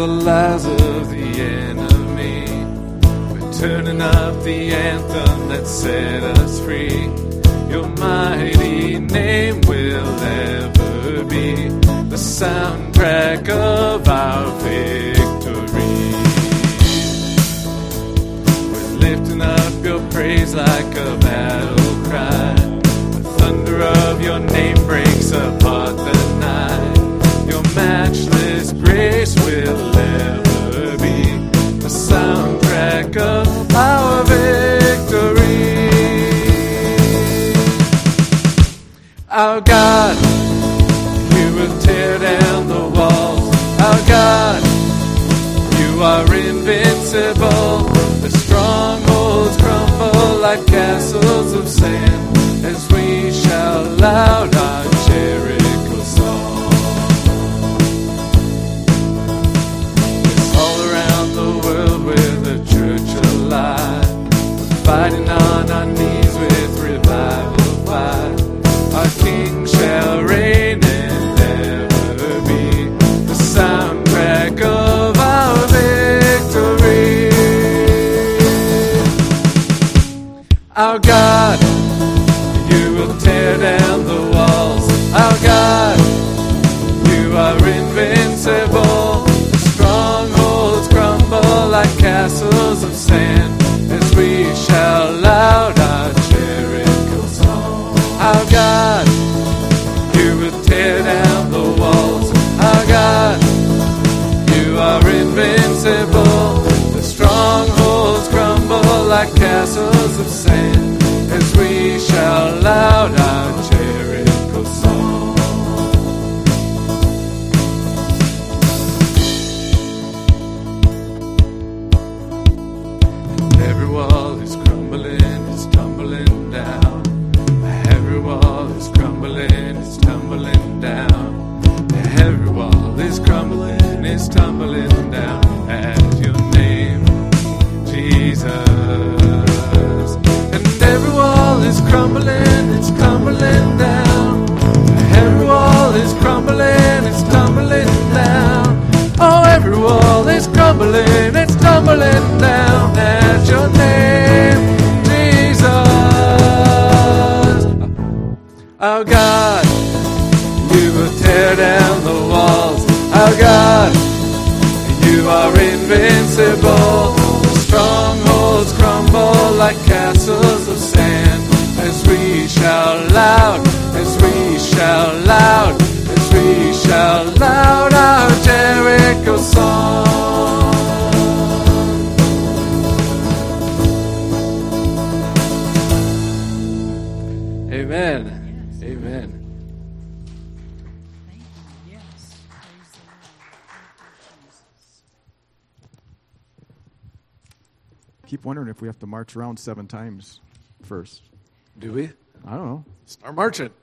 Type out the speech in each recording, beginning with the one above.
the lies of the enemy. We're turning up the anthem that set us free. Your mighty name will ever be the soundtrack of our victory. We're lifting up your praise like a battle cry. The thunder of your name breaks apart the night. Your matchless grace will ever be the soundtrack of our victory. Our God, you will tear down the walls. Our God, you are invincible. The strongholds crumble like castles of sand as we shout loud our Jericho song. It's all around the world with the church alive. We're fighting on our knees with revival fire. Our King shall reign and ever be the soundtrack of our victory. Our God, you will tear down the walls. Our God, you are invincible. The strongholds crumble like castles of sand as we shout loud our Jericho song. Our God, you will tear down the walls. Our God, you are invincible. The strongholds crumble like castles of sand as we shout loud our Jericho song. And every wall is crumbling, it's tumbling down. Every wall is crumbling, it's tumbling down. Every wall is crumbling, it's tumbling down at your name, Jesus. And every wall is crumbling, it's crumbling down. Every wall is crumbling, it's tumbling down. Oh, every wall is crumbling, it's tumbling down at your name, Jesus. Our God, you will tear down the walls. Our God, you are invincible. The strongholds crumble like castles of sand as we shout loud, as we shout loud, as we shout loud our Jericho song. Amen. Amen. Keep wondering if we have to march around 7 times first. Do we? I don't know. Start marching.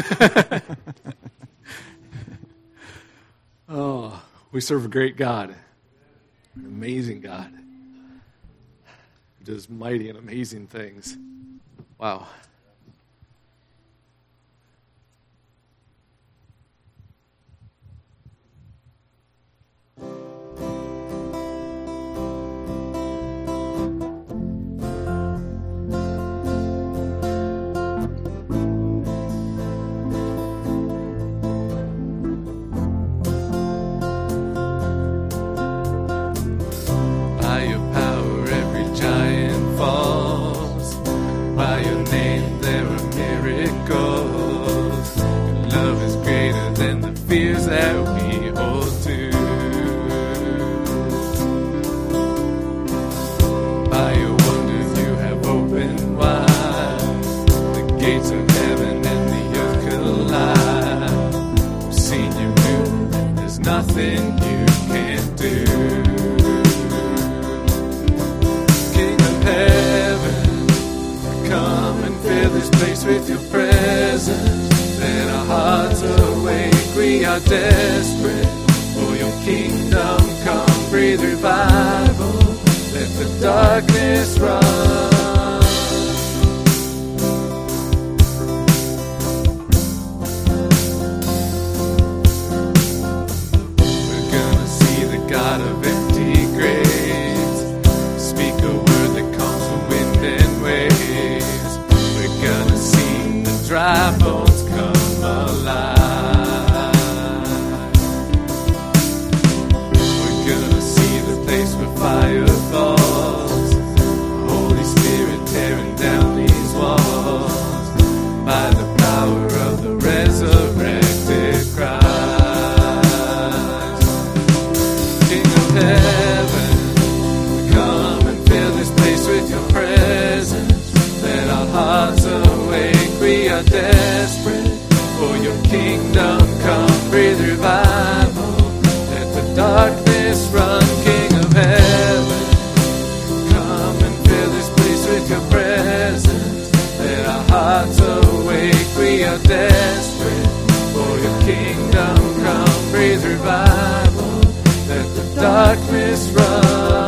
Oh, we serve a great God, an amazing God, who does mighty and amazing things. Wow. Fears that we hold to. By your wonders you have opened wide the gates of heaven and the earth collide. We've seen you move, there's nothing you can't do. King of heaven, come and fill this place with your presence. Let our hearts awake. We are desperate for your kingdom come. Breathe revival. Let the darkness run. We're gonna see the God of dry bones come alive. We're gonna see the place where fire falls, Holy Spirit tearing down these walls by the power of the resurrected Christ. King of heaven, come and fill this place with your presence. Let our hearts awake, we are desperate for your kingdom come. Breathe revival, let the darkness run. King of heaven, come and fill this place with your presence. Let our hearts awake, we are desperate for your kingdom come. Breathe revival, let the darkness run.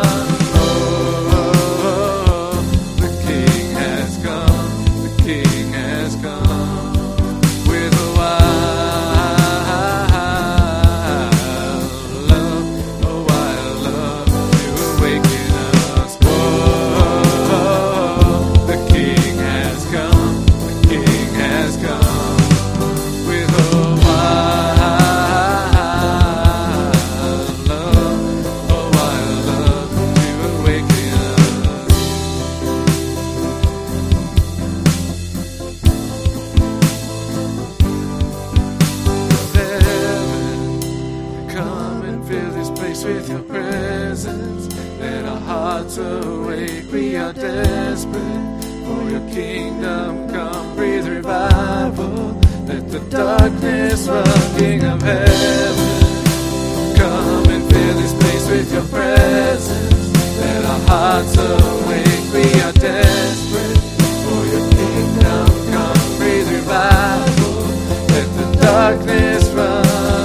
With your presence, let our hearts awake. We are desperate for your kingdom come. Breathe revival, let the darkness run. King of heaven, come and fill this place with your presence. Let our hearts awake. We are desperate for your kingdom come. Breathe revival, let the darkness run.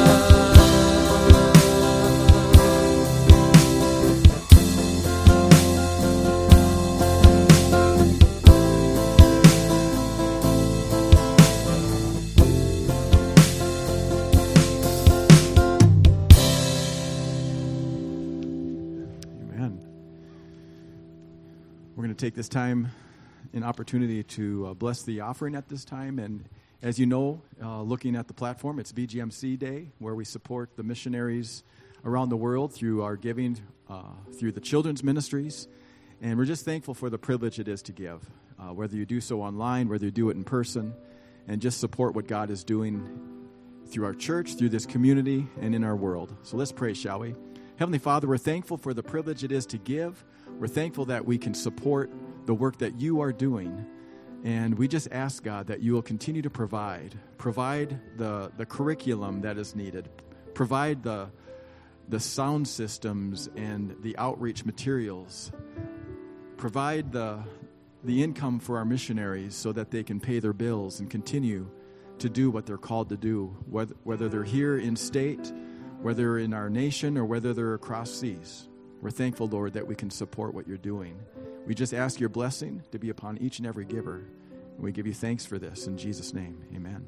We're going to take this time and opportunity to bless the offering at this time. And as you know, looking at the platform, it's VGMC Day, where we support the missionaries around the world through our giving, through the children's ministries. And we're just thankful for the privilege it is to give, whether you do so online, whether you do it in person, and just support what God is doing through our church, through this community, and in our world. So let's pray, shall we? Heavenly Father, we're thankful for the privilege it is to give. We're thankful that we can support the work that you are doing. And we just ask, God, that you will continue to provide the curriculum that is needed, provide the sound systems and the outreach materials, provide the income for our missionaries so that they can pay their bills and continue to do what they're called to do, whether they're here in state, whether in our nation, or whether they're across seas. We're thankful, Lord, that we can support what you're doing. We just ask your blessing to be upon each and every giver. And we give you thanks for this. In Jesus' name, amen.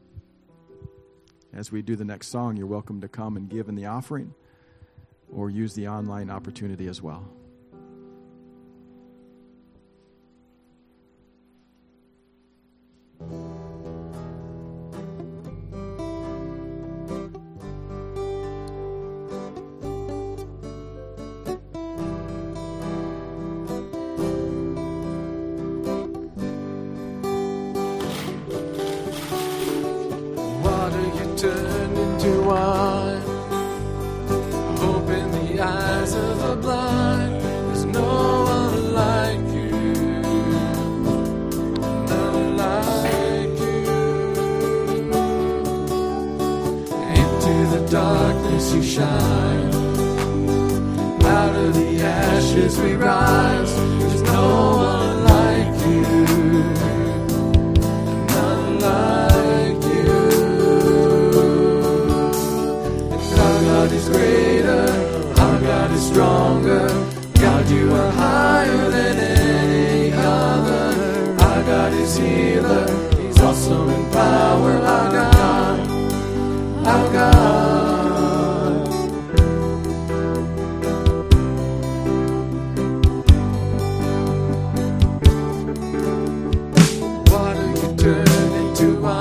As we do the next song, you're welcome to come and give in the offering or use the online opportunity as well. Turned into wine, hope in the eyes of the blind. There's no one like you, none like you. Into the darkness you shine, out of the ashes we rise. There's no one like you, none like is greater, our God is stronger. God, you are higher than any other. Our God is healer, he's awesome in power. Our God, our God. Water you turn into wine.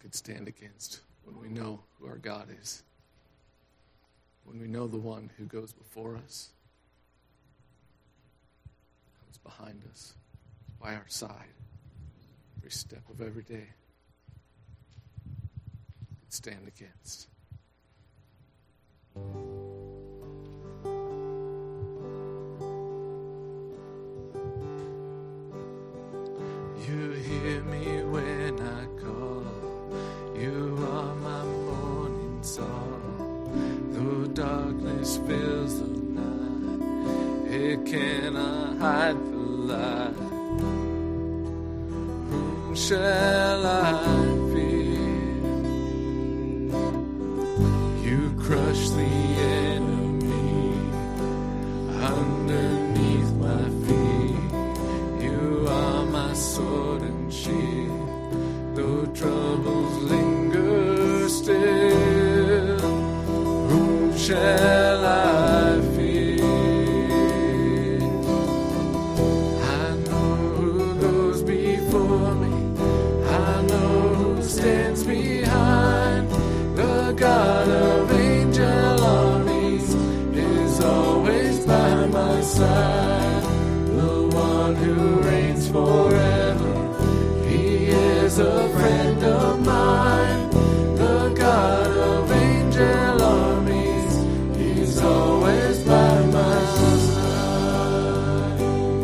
could stand against when we know who our God is, when we know the one who goes before us, comes behind us, by our side, every step of every day, could stand against. You hear me when I call. You are my morning song. Though darkness fills the night, it cannot hide the light. Whom shall I fear? You crush the enemy underneath my feet. You are my sword and shield, though troubles linger still. Whom shall I fear? I know who goes before me, I know who stands behind. The God of angel armies is always by my side. The one who reigns forever, he is a friend of mine. The God of angel armies is always by my side.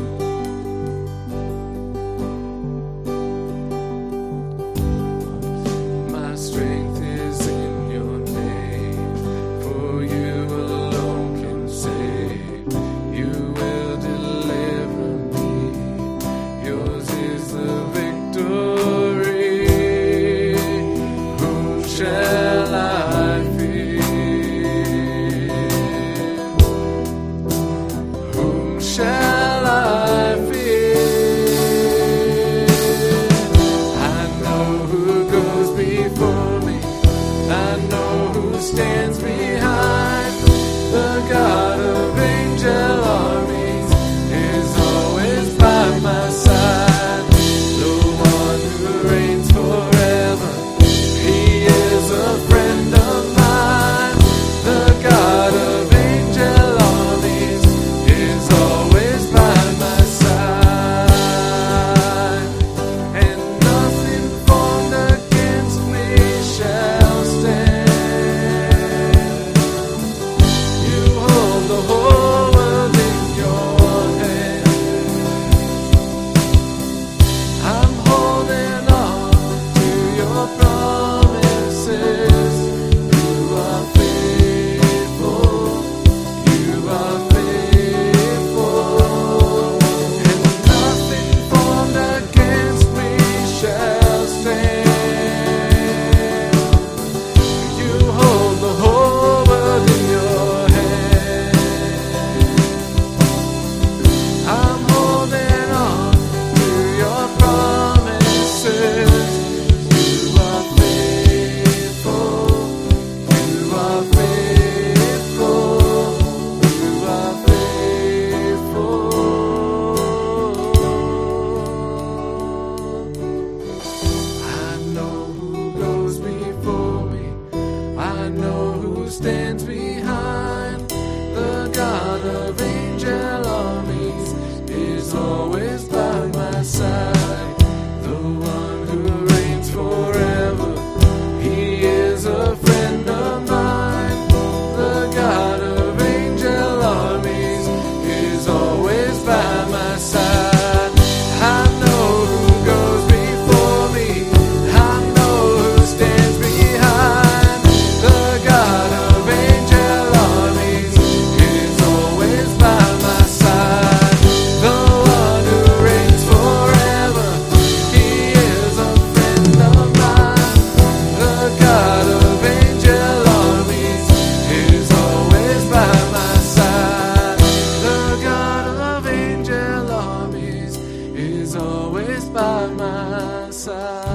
My strength is in your name, for you alone can save. You will deliver me, yours is the victory. Whom shall I fear? Whom shall I fear? I know who goes before me, I know who stands behind. The God of angel armies is always by my side. The one who reigns forever, he is a friend of mine. The God of angel armies is always by my side. And nothing formed against me shall stand. You hold the whole world in your hand. I'm holding on to your promises. You are faithful. You are faithful. And nothing formed against me shall stand. You hold the whole world in your hand. I'm holding on to your promises. You are faithful. You are faithful. You are faithful. I know who goes before me, I know who stands behind. The God of angel armies is always by my side. The one who reigns forever, he is a friend of mine. The God of angel armies is always by my side. I know who goes before me, I know who stands behind. The God of angel armies is always by my side. The one who reigns forever, he is a friend of mine. The God of angel armies is always by my side. The God of angel armies is always by my side.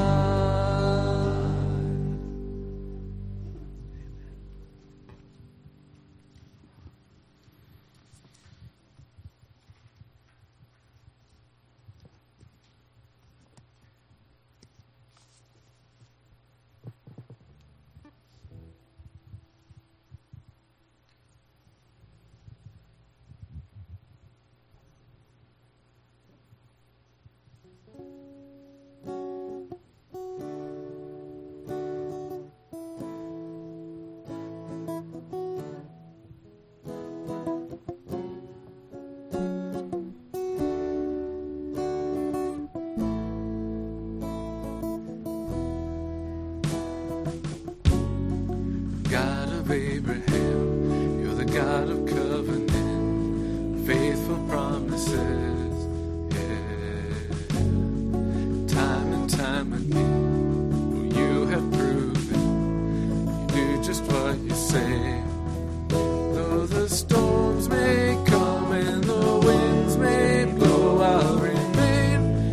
of Abraham. You're the God of covenant, faithful promises. Yeah. Time and time again, you have proven you do just what you say. Though the storms may come and the winds may blow, I'll remain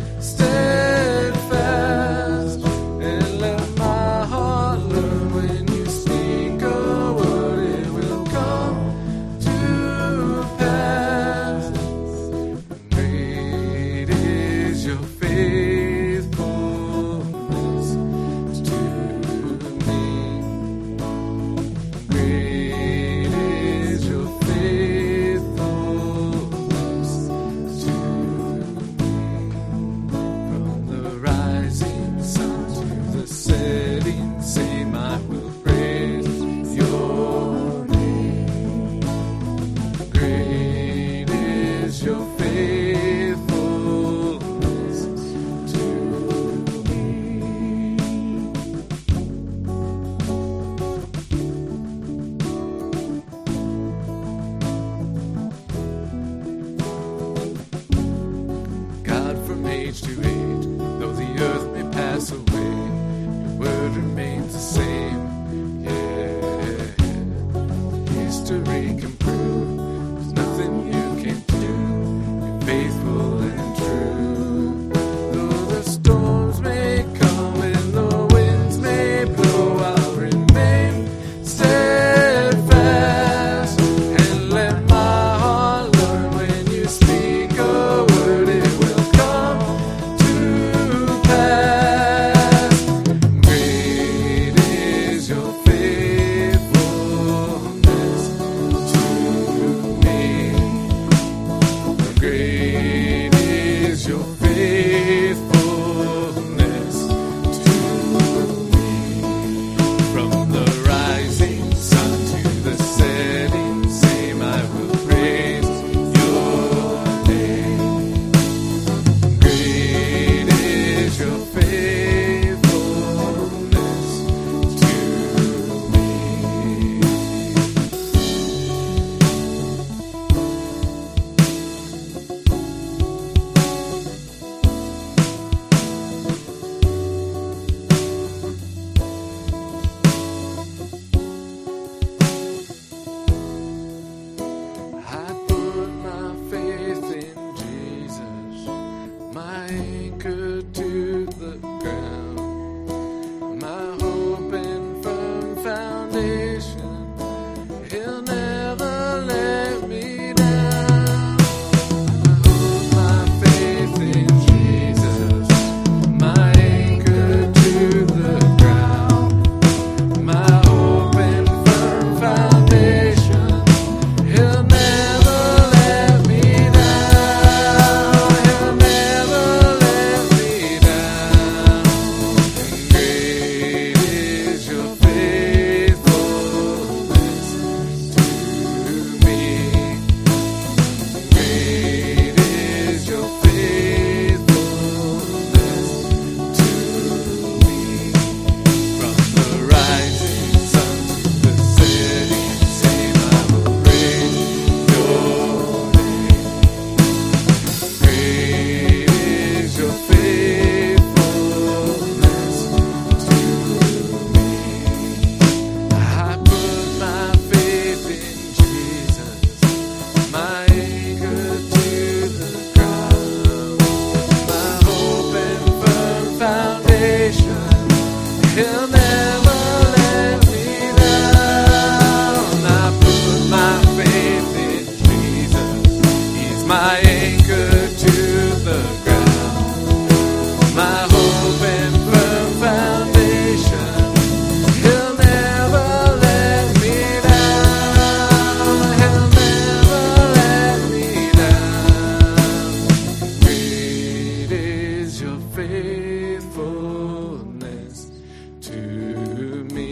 steadfast and let my heart learn when you speak a word, it will come to pass. Great is your faithfulness to me. Great is your faithfulness to me. From the rising sun to the setting same, I will praise your name. Great is your faithfulness to me. God, from age to age, though the earth may pass away, your word remains the same. Yeah, history can prove there's nothing you can't do. You're faithful and true. Though the storms may come and the winds may blow, I'll remain steadfast and let my heart learn when you speak a word, it will come to pass. Great is your faithfulness to me. Great is your faithfulness to me. From the rising sun to the setting same, I will praise your name. Great is your faithfulness to me. I put my faith in Jesus, my anchor to the ground, my hope and firm foundation. He'll never let me down. I put my faith in Jesus, my anchor to the ground, my hope and firm foundation. He'll never let me down. He'll never let me down. Great is your faithfulness to me. Great is your faithfulness to me. From the rising sun to the setting same, I will praise your name. Great is your faithfulness to me. I put my faith in Jesus, my anchor to the ground, my hope and firm foundation. He'll never let me down. I put my faith in Jesus. He's my anchor to the ground, my hope and firm foundation. He'll never let me down. He'll never let me down. Great is your faithfulness to me.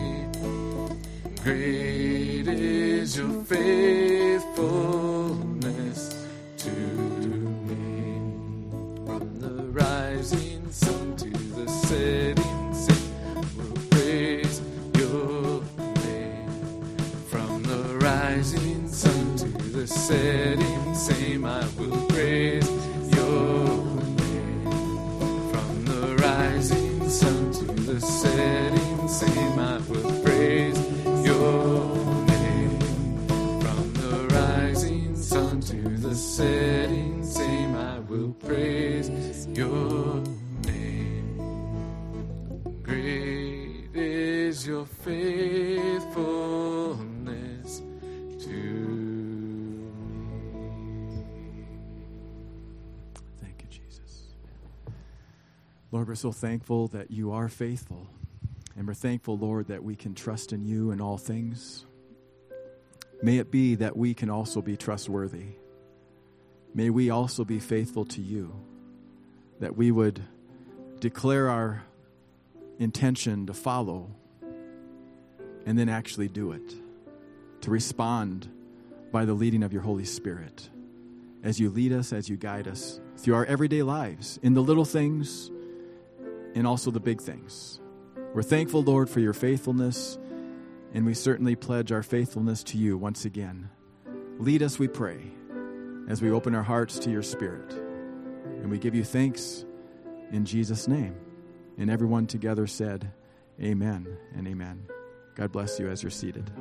Great is your faithfulness to me. From the rising sun to the setting sun, we'll praise your name. setting same, I will praise your name. From the rising sun to the setting same, I will praise your name. From the rising sun to the setting same, I will praise your name. Great is your faithfulness to me. Thank you, Jesus. Lord, we're so thankful that you are faithful. And we're thankful, Lord, that we can trust in you in all things. May it be that we can also be trustworthy. May we also be faithful to you, that we would declare our intention to follow and then actually do it, to respond by the leading of your Holy Spirit as you lead us, as you guide us through our everyday lives, in the little things and also the big things. We're thankful, Lord, for your faithfulness, and we certainly pledge our faithfulness to you once again. Lead us, we pray, as we open our hearts to your Spirit. And we give you thanks in Jesus' name. And everyone together said, amen and amen. God bless you as you're seated.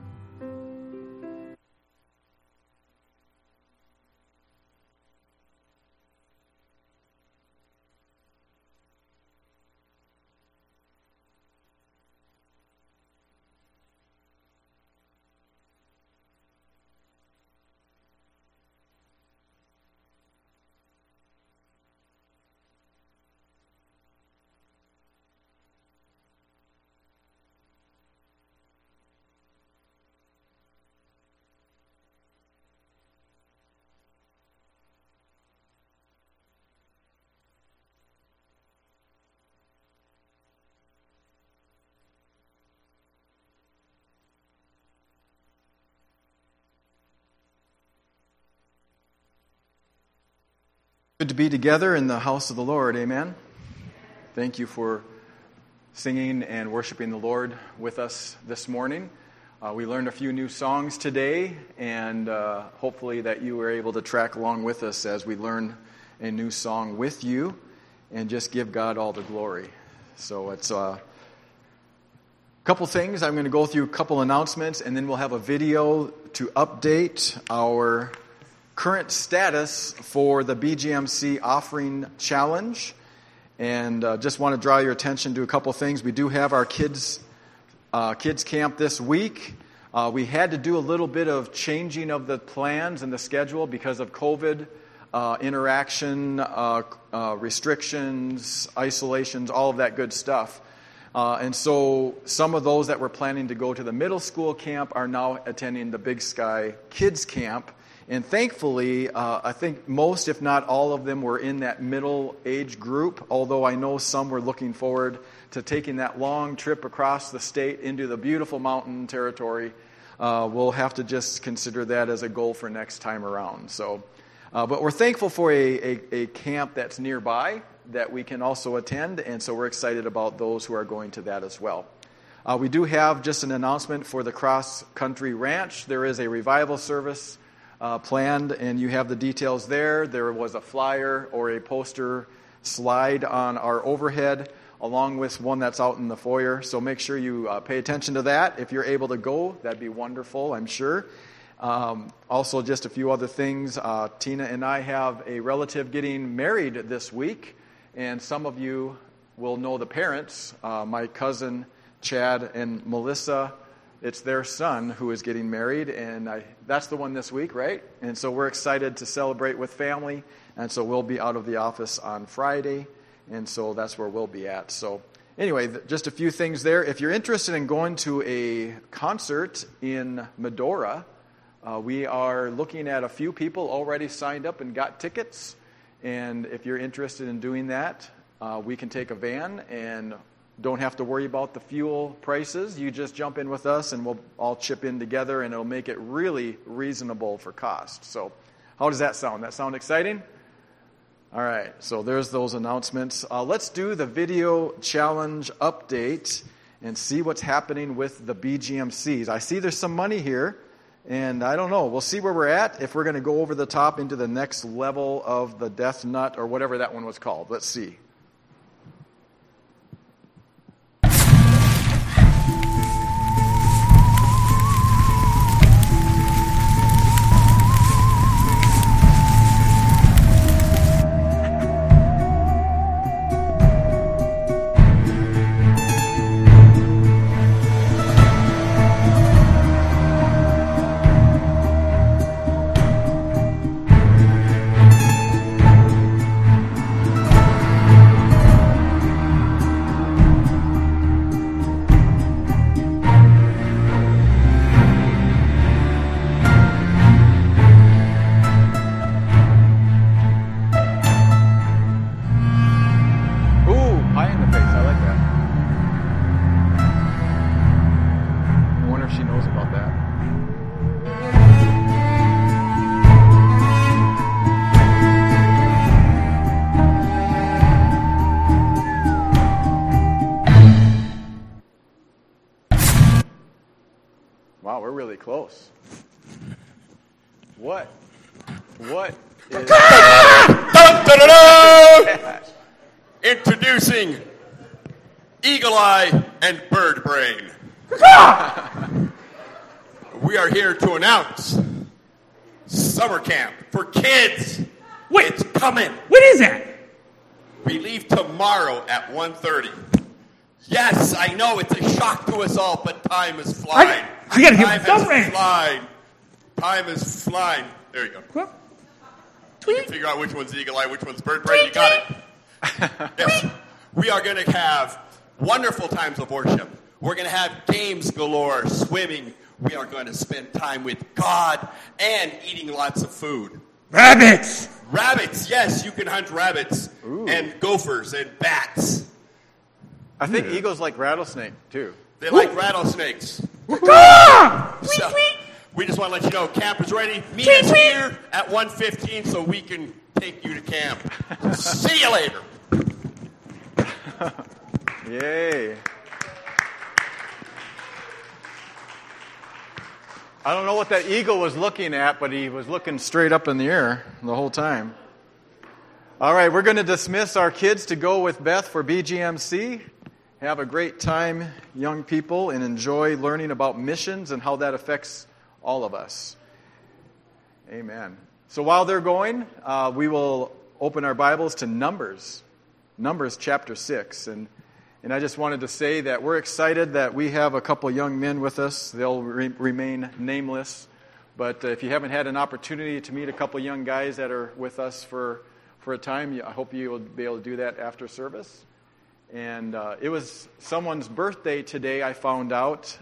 Good to be together in the house of the Lord, amen? Thank you for singing and worshiping the Lord with us this morning. We learned a few new songs today, and hopefully that you were able to track along with us as we learn a new song with you and just give God all the glory. So it's a couple things. I'm going to go through a couple announcements, and then we'll have a video to update our current status for the BGMC Offering Challenge. And just want to draw your attention to a couple things. We do have our kids camp this week. We had to do a little bit of changing of the plans and the schedule because of COVID, interaction, restrictions, isolations, all of that good stuff. And so some of those that were planning to go to the middle school camp are now attending the Big Sky Kids Camp. And thankfully, I think most, if not all of them, were in that middle age group, although I know some were looking forward to taking that long trip across the state into the beautiful mountain territory. We'll have to just consider that as a goal for next time around. So, but we're thankful for a camp that's nearby that we can also attend, and so we're excited about those who are going to that as well. We do have just an announcement for the Cross Country Ranch. There is a revival service planned, and you have the details there. There was a flyer or a poster slide on our overhead, along with one that's out in the foyer. So make sure you pay attention to that. If you're able to go, that'd be wonderful, I'm sure. Also, just a few other things. Tina and I have a relative getting married this week, and some of you will know the parents. My cousin Chad and Melissa, it's their son who is getting married, and that's the one this week, right? And so we're excited to celebrate with family, and so we'll be out of the office on Friday, and so that's where we'll be at. So anyway, just a few things there. If you're interested in going to a concert in Medora, we are looking at a few people already signed up and got tickets, and if you're interested in doing that, we can take a van and don't have to worry about the fuel prices. You just jump in with us, and we'll all chip in together, and it'll make it really reasonable for cost. So how does that sound? That sound exciting? All right, so there's those announcements. Let's do the video challenge update and see what's happening with the BGMCs. I see there's some money here, And I don't know. We'll see where we're at, if we're going to go over the top into the next level of the death nut or whatever that one was called. Let's see. Wow, we're really close. What is... Introducing Eagle Eye and Bird Brain. We are here to announce summer camp for kids. Wait. It's coming. What is that? We leave tomorrow at 1:30. Yes, I know it's a shock to us all, but time is flying. I gotta hear Time the thumb is ring. flying. Time is flying. There you go. What? You can figure out which one's Eagle Eye, which one's Bird Brain. You got it. Yes. We are going to have wonderful times of worship. We're going to have games galore, swimming. We are going to spend time with God and eating lots of food. Rabbits! Rabbits, yes, you can hunt rabbits. Ooh. And gophers and bats. I think eagles like rattlesnake, too. They like rattlesnakes. Ah! So, we just want to let you know, camp is ready. Meet us here at 1:15 so we can take you to camp. See you later. Yay. I don't know what that eagle was looking at, but he was looking straight up in the air the whole time. All right, we're going to dismiss our kids to go with Beth for BGMC. Have a great time, young people, and enjoy learning about missions and how that affects all of us. Amen. So while they're going, we will open our Bibles to Numbers chapter 6. And I just wanted to say that we're excited that we have a couple young men with us. They'll remain nameless. But if you haven't had an opportunity to meet a couple young guys that are with us for a time, I hope you will be able to do that after service. And it was someone's birthday today, I found out.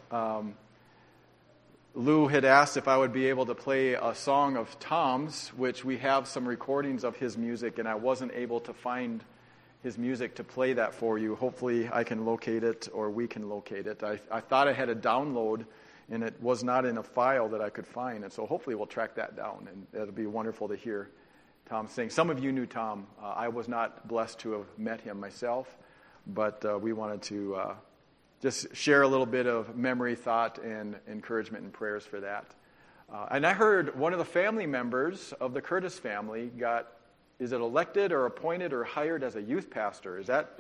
Lou had asked if I would be able to play a song of Tom's, which we have some recordings of his music, and I wasn't able to find his music to play that for you. Hopefully I can locate it, or we can locate it. I thought I had a download, and it was not in a file that I could find, and so hopefully we'll track that down, and it'll be wonderful to hear Tom sing. Some of you knew Tom. I was not blessed to have met him myself, but we wanted to just share a little bit of memory, thought, and encouragement and prayers for that. And I heard one of the family members of the Curtis family got, is it elected or appointed or hired as a youth pastor? Is that?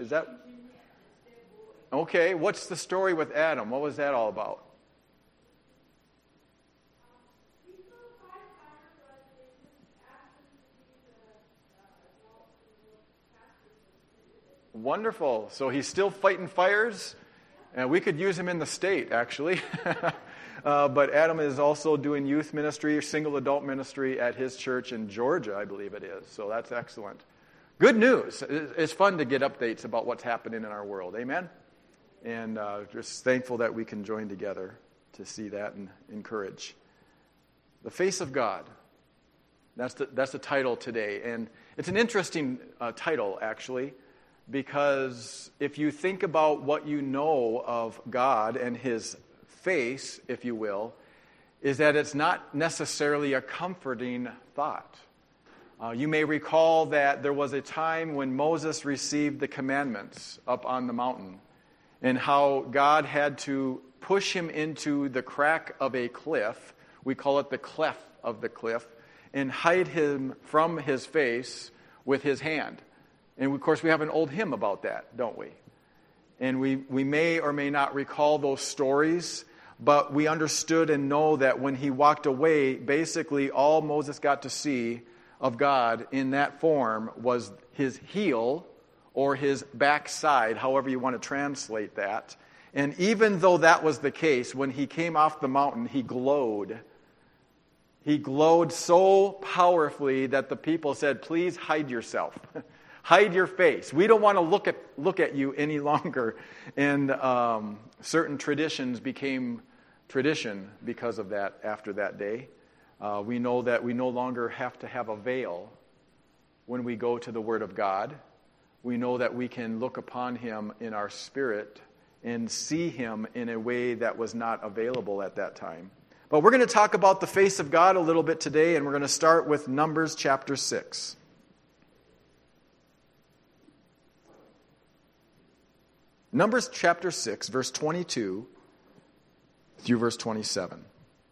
Okay, what's the story with Adam? What was that all about? Wonderful. So he's still fighting fires? And we could use him in the state, actually. But Adam is also doing youth ministry, single adult ministry at his church in Georgia, I believe it is. So that's excellent. Good news. It's fun to get updates about what's happening in our world. Amen? And just thankful that we can join together to see that and encourage. The face of God. That's the title today. And it's an interesting title, actually, because if you think about what you know of God and his face, if you will, is that it's not necessarily a comforting thought. You may recall that there was a time when Moses received the commandments up on the mountain, and how God had to push him into the crack of a cliff We call it the cleft of the cliff, and hide him from his face with his hand. And of course, we have an old hymn about that, don't we? And we may or may not recall those stories, but we understood and know that when he walked away, basically all Moses got to see of God in that form was his heel or his backside, however you want to translate that. And even though that was the case, when he came off the mountain, he glowed. He glowed so powerfully that the people said, please hide yourself. Hide your face. We don't want to look at you any longer. And certain traditions became tradition because of that after that day. We know that we no longer have to have a veil when we go to the Word of God. We know that we can look upon him in our spirit and see him in a way that was not available at that time. But we're going to talk about the face of God a little bit today, and we're going to start with Numbers chapter 6. Numbers chapter 6, verse 22 through verse 27.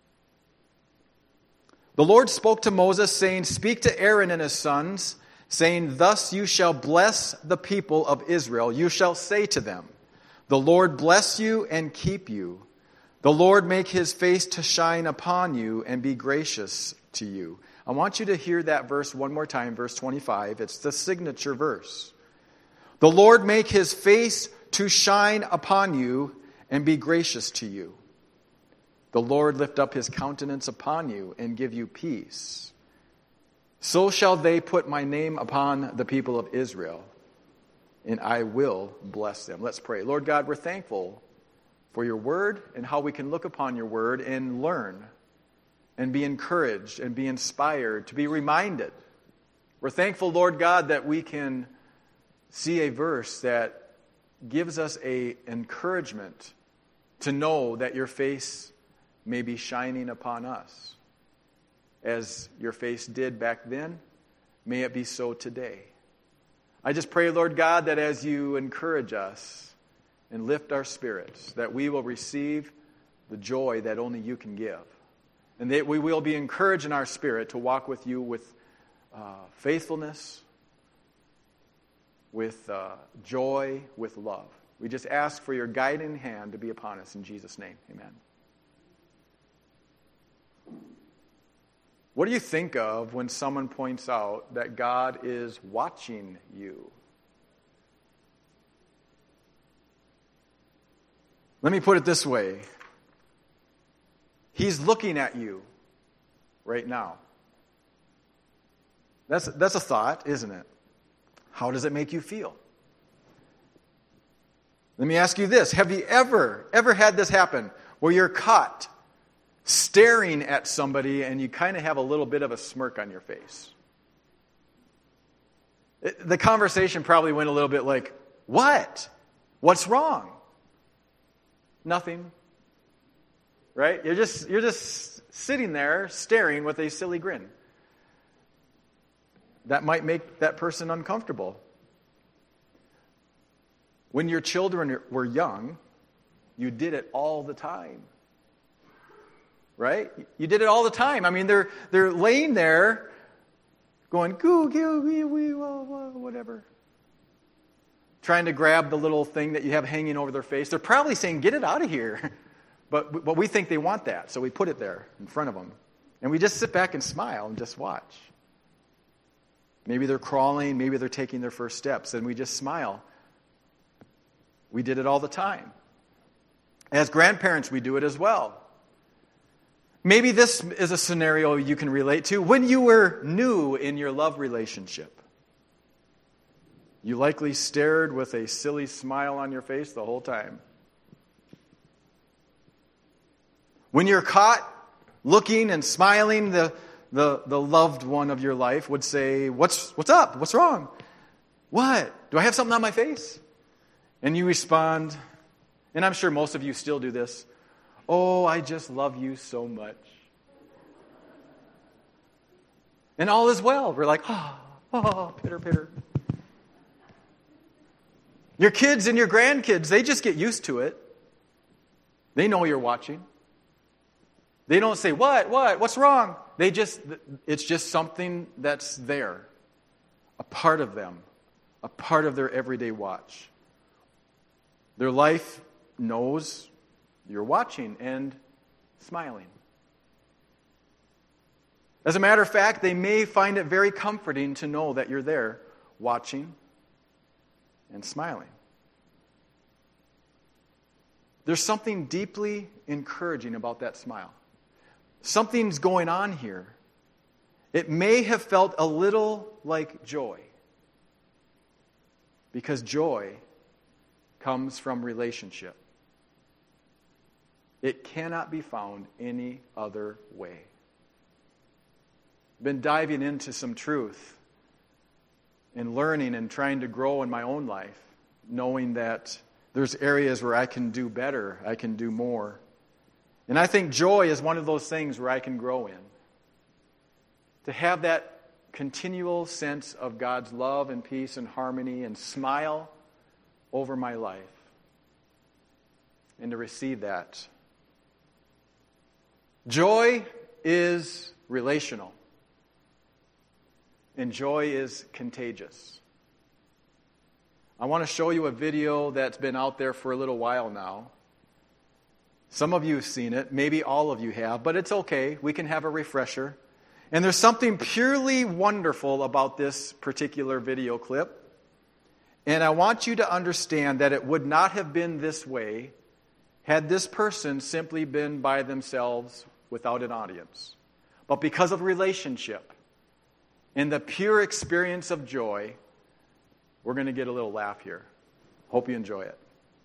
The Lord spoke to Moses, saying, Speak to Aaron and his sons, saying, Thus you shall bless the people of Israel. You shall say to them, The Lord bless you and keep you. The Lord make his face to shine upon you and be gracious to you. I want you to hear that verse one more time, verse 25. It's the signature verse. The Lord make his face to shine upon you and be gracious to you. The Lord lift up his countenance upon you and give you peace. So shall they put my name upon the people of Israel, and I will bless them. Let's pray. Lord God, we're thankful for your word and how we can look upon your word and learn and be encouraged and be inspired, to be reminded. We're thankful, Lord God, that we can see a verse that gives us an encouragement to know that your face may be shining upon us. As your face did back then, may it be so today. I just pray, Lord God, that as you encourage us and lift our spirits, that we will receive the joy that only you can give. And that we will be encouraged in our spirit to walk with you with faithfulness, with joy, with love. We just ask for your guiding hand to be upon us in Jesus' name. Amen. What do you think of when someone points out that God is watching you? Let me put it this way. He's looking at you right now. That's a thought, isn't it? How does it make you feel? Let me ask you this. Have you ever had this happen where you're caught staring at somebody and you kind of have a little bit of a smirk on your face? The conversation probably went a little bit like, what? What's wrong? Nothing. Right? You're just sitting there staring with a silly grin. That might make that person uncomfortable. When your children were young, you did it all the time. Right? You did it all the time. I mean, they're laying there going, goo, goo, wee, wee, wah, wah, whatever. Trying to grab the little thing that you have hanging over their face. They're probably saying, get it out of here. But we think they want that, so we put it there in front of them. And we just sit back and smile and just watch. Maybe they're crawling, maybe they're taking their first steps, and we just smile. We did it all the time. As grandparents, we do it as well. Maybe this is a scenario you can relate to. When you were new in your love relationship, you likely stared with a silly smile on your face the whole time. When you're caught looking and smiling, the loved one of your life would say, What's up? What's wrong? What? Do I have something on my face? And you respond, and I'm sure most of you still do this, oh, I just love you so much. And all is well. We're like, oh, pitter, pitter. Your kids and your grandkids, they just get used to it. They know you're watching. They don't say, what's wrong? It's just something that's there, a part of them, a part of their everyday watch. Their life knows you're watching and smiling. As a matter of fact, they may find it very comforting to know that you're there watching and smiling. There's something deeply encouraging about that smile. Something's going on here. It may have felt a little like joy, because joy comes from relationship. It cannot be found any other way. I've been diving into some truth and learning and trying to grow in my own life, knowing that there's areas where I can do better, I can do more. And I think joy is one of those things where I can grow in. To have that continual sense of God's love and peace and harmony and smile over my life. And to receive that. Joy is relational. And joy is contagious. I want to show you a video that's been out there for a little while now. Some of you have seen it. Maybe all of you have. But it's okay. We can have a refresher. And there's something purely wonderful about this particular video clip. And I want you to understand that it would not have been this way had this person simply been by themselves without an audience. But because of relationship and the pure experience of joy, we're going to get a little laugh here. Hope you enjoy it.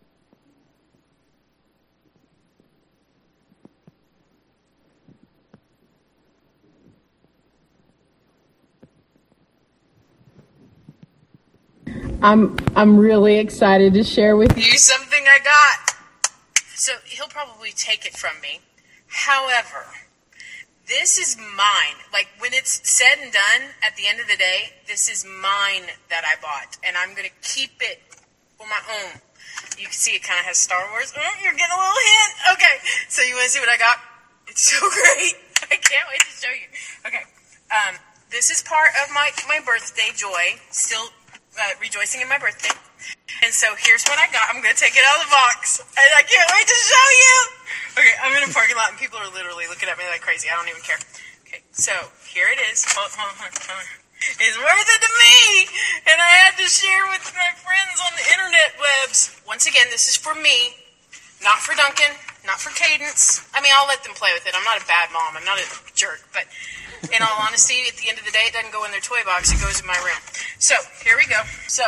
I'm really excited to share with you something I got. So he'll probably take it from me. However, this is mine. Like, when it's said and done, at the end of the day, this is mine that I bought. And I'm going to keep it for my own. You can see it kind of has Star Wars. Oh, you're getting a little hint. Okay, so you want to see what I got? It's so great. I can't wait to show you. Okay, this is part of my birthday joy. Still rejoicing in my birthday. And so here's what I got. I'm going to take it out of the box. And I can't wait to show you. Okay, I'm in a parking lot and people are literally looking at me like crazy. I don't even care. Okay, so here it is. It's worth it to me. And I had to share with my friends on the internet webs. Once again, this is for me. Not for Duncan. Not for Cadence. I mean, I'll let them play with it. I'm not a bad mom. I'm not a jerk. But in all honesty, at the end of the day, it doesn't go in their toy box. It goes in my room. So, here we go. So,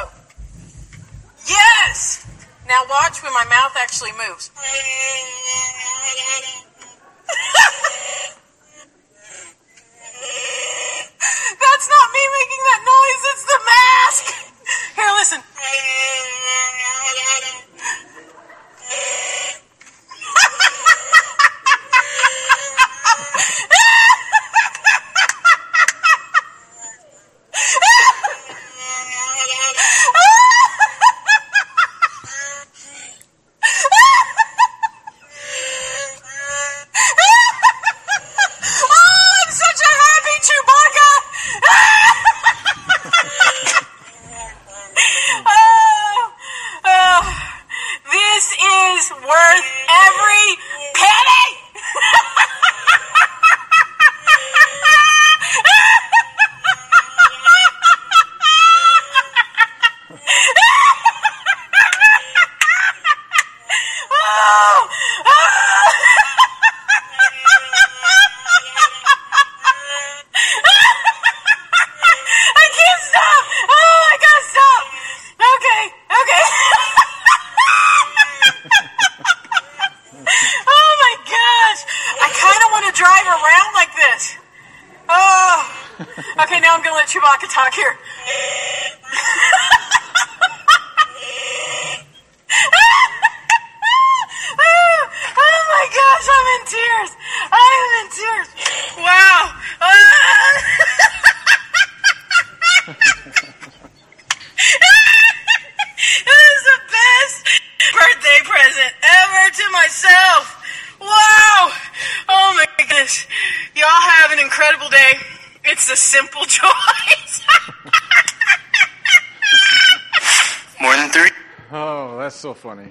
yes! Now watch when my mouth actually moves. That's not me making that noise. It's the mask. Here, listen. Oh, that's so funny.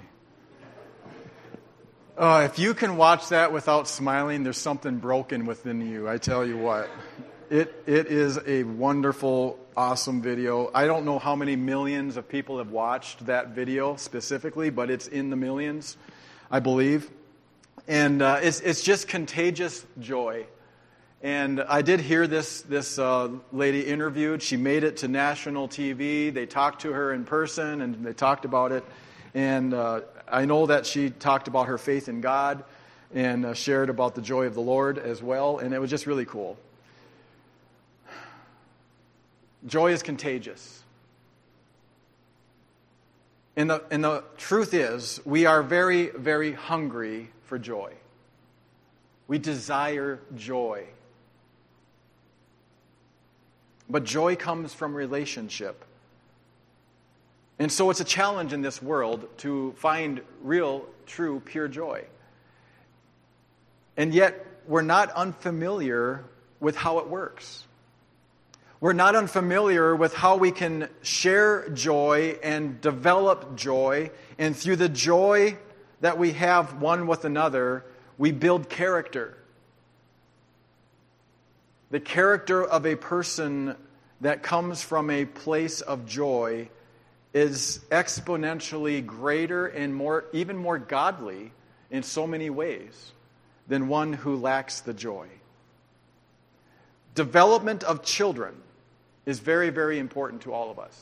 If you can watch that without smiling, there's something broken within you. I tell you what. It is a wonderful, awesome video. I don't know how many millions of people have watched that video specifically, but it's in the millions, I believe. And it's just contagious joy. And I did hear this lady interviewed. She made it to national TV. They talked to her in person, and they talked about it. And I know that she talked about her faith in God and shared about the joy of the Lord as well. And it was just really cool. Joy is contagious. And the truth is, we are very, very hungry for joy. We desire joy. But joy comes from relationship. And so it's a challenge in this world to find real, true, pure joy. And yet, we're not unfamiliar with how it works. We're not unfamiliar with how we can share joy and develop joy. And through the joy that we have one with another, we build character. The character of a person that comes from a place of joy is exponentially greater and even more godly in so many ways than one who lacks the joy. Development of children is very, very important to all of us.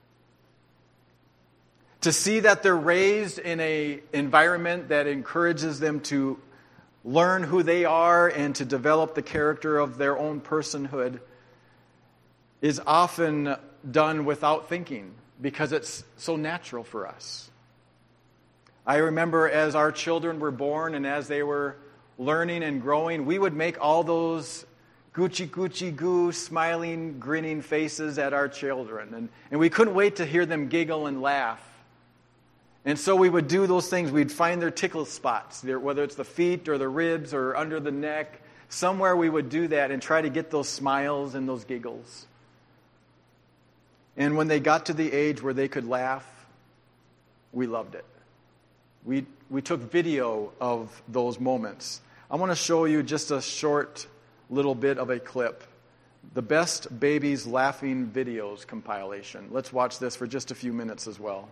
To see that they're raised in an environment that encourages them to learn who they are and to develop the character of their own personhood is often done without thinking because it's so natural for us. I remember as our children were born and as they were learning and growing, we would make all those Gucci, Gucci, goo, smiling, grinning faces at our children. And we couldn't wait to hear them giggle and laugh. And so we would do those things. We'd find their tickle spots, whether it's the feet or the ribs or under the neck. Somewhere we would do that and try to get those smiles and those giggles. And when they got to the age where they could laugh, we loved it. We took video of those moments. I want to show you just a short little bit of a clip. The Best Babies Laughing Videos compilation. Let's watch this for just a few minutes as well.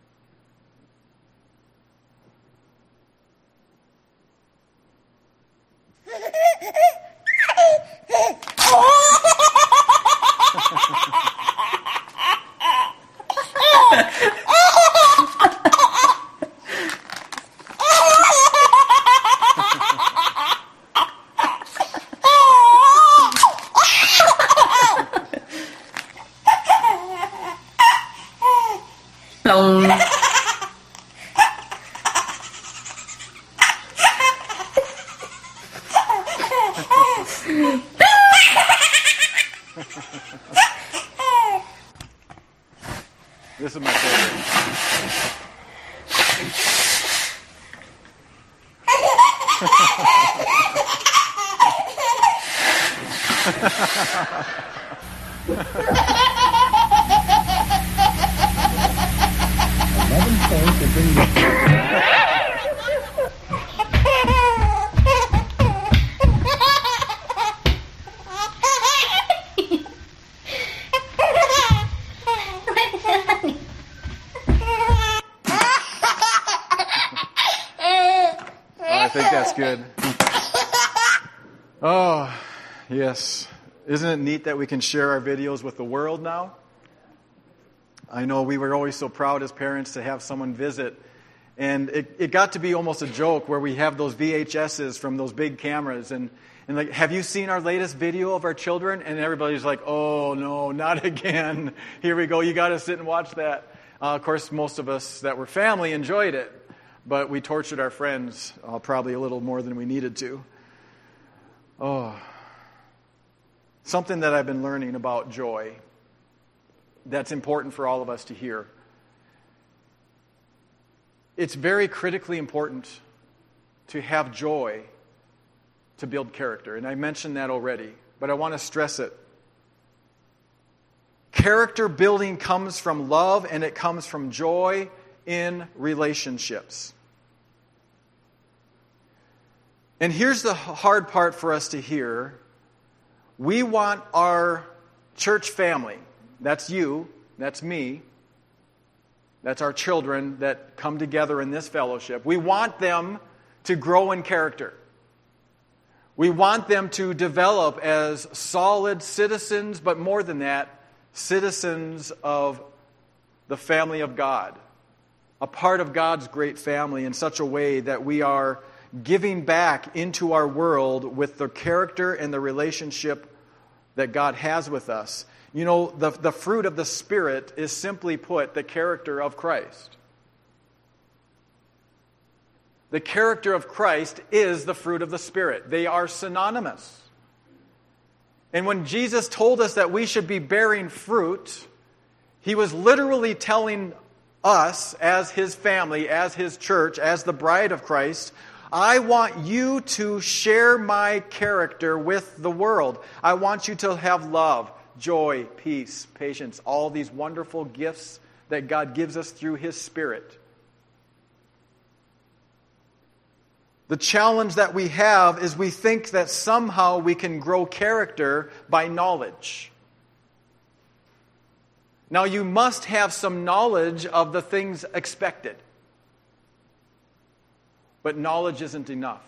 This is my favorite. I think that's good. Oh, yes. Isn't it neat that we can share our videos with the world now? I know we were always so proud as parents to have someone visit. And it got to be almost a joke where we have those VHSs from those big cameras. And like, have you seen our latest video of our children? And everybody's like, oh, no, not again. Here we go. You got to sit and watch that. Of course, most of us that were family enjoyed it. But we tortured our friends probably a little more than we needed to. Oh. Something that I've been learning about joy that's important for all of us to hear. It's very critically important to have joy to build character. And I mentioned that already, but I want to stress it. Character building comes from love, and it comes from joy in relationships. And here's the hard part for us to hear. We want our church family, that's you, that's me, that's our children that come together in this fellowship. We want them to grow in character. We want them to develop as solid citizens, but more than that, citizens of the family of God, a part of God's great family in such a way that we are giving back into our world with the character and the relationship that God has with us. You know, the fruit of the Spirit is, simply put, the character of Christ. The character of Christ is the fruit of the Spirit. They are synonymous. And when Jesus told us that we should be bearing fruit, He was literally telling us as His family, as His church, as the bride of Christ, I want you to share my character with the world. I want you to have love, joy, peace, patience, all these wonderful gifts that God gives us through His Spirit. The challenge that we have is we think that somehow we can grow character by knowledge. Now, you must have some knowledge of the things expected. But knowledge isn't enough.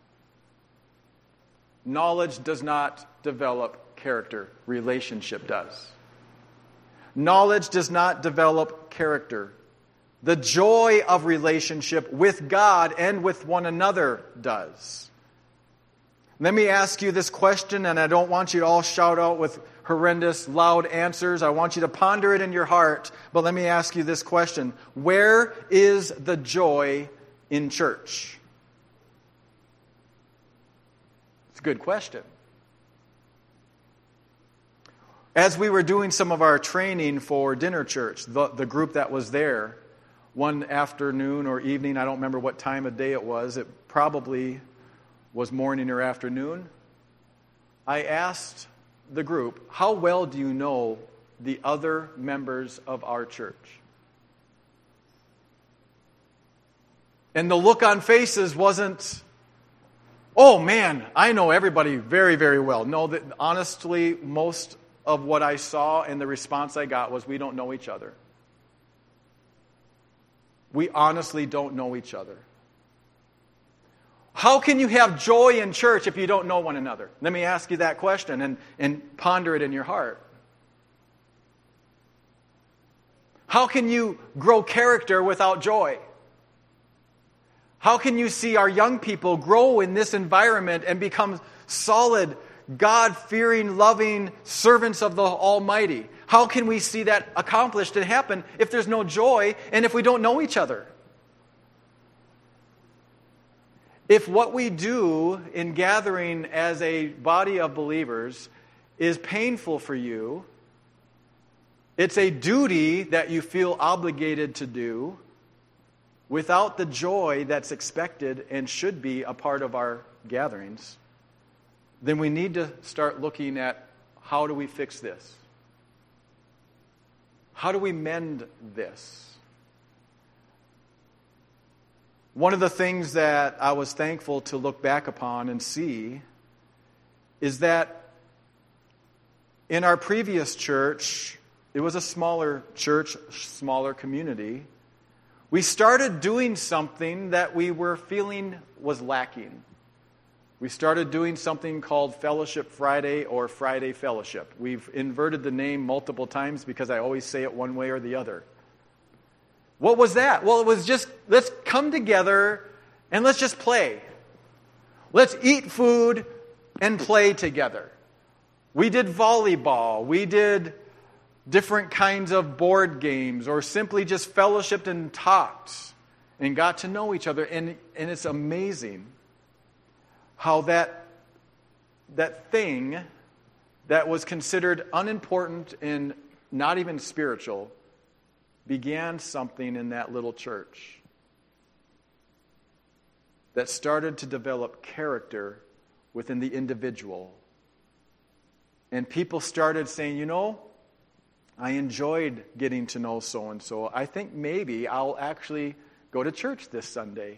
Knowledge does not develop character. Relationship does. Knowledge does not develop character. The joy of relationship with God and with one another does. Let me ask you this question, and I don't want you to all shout out with horrendous, loud answers. I want you to ponder it in your heart. But let me ask you this question. Where is the joy in church? It's a good question. As we were doing some of our training for dinner church, the group that was there, one afternoon or evening, I don't remember what time of day it was probably was morning or afternoon, I asked the group, how well do you know the other members of our church? And the look on faces wasn't, oh man, I know everybody very, very well. No, that honestly, most of what I saw and the response I got was, we don't know each other. We honestly don't know each other. How can you have joy in church if you don't know one another? Let me ask you that question and ponder it in your heart. How can you grow character without joy? How can you see our young people grow in this environment and become solid, God-fearing, loving servants of the Almighty? How can we see that accomplished and happen if there's no joy and if we don't know each other? If what we do in gathering as a body of believers is painful for you, it's a duty that you feel obligated to do without the joy that's expected and should be a part of our gatherings, then we need to start looking at, how do we fix this? How do we mend this? One of the things that I was thankful to look back upon and see is that in our previous church, it was a smaller church, smaller community, we started doing something that we were feeling was lacking. We started doing something called Fellowship Friday or Friday Fellowship. We've inverted the name multiple times because I always say it one way or the other. What was that? Well, it was just, let's come together and let's just play. Let's eat food and play together. We did volleyball. We did different kinds of board games, or simply just fellowshipped and talked and got to know each other. And it's amazing how that thing that was considered unimportant and not even spiritual began something in that little church that started to develop character within the individual. And people started saying, you know, I enjoyed getting to know so-and-so. I think maybe I'll actually go to church this Sunday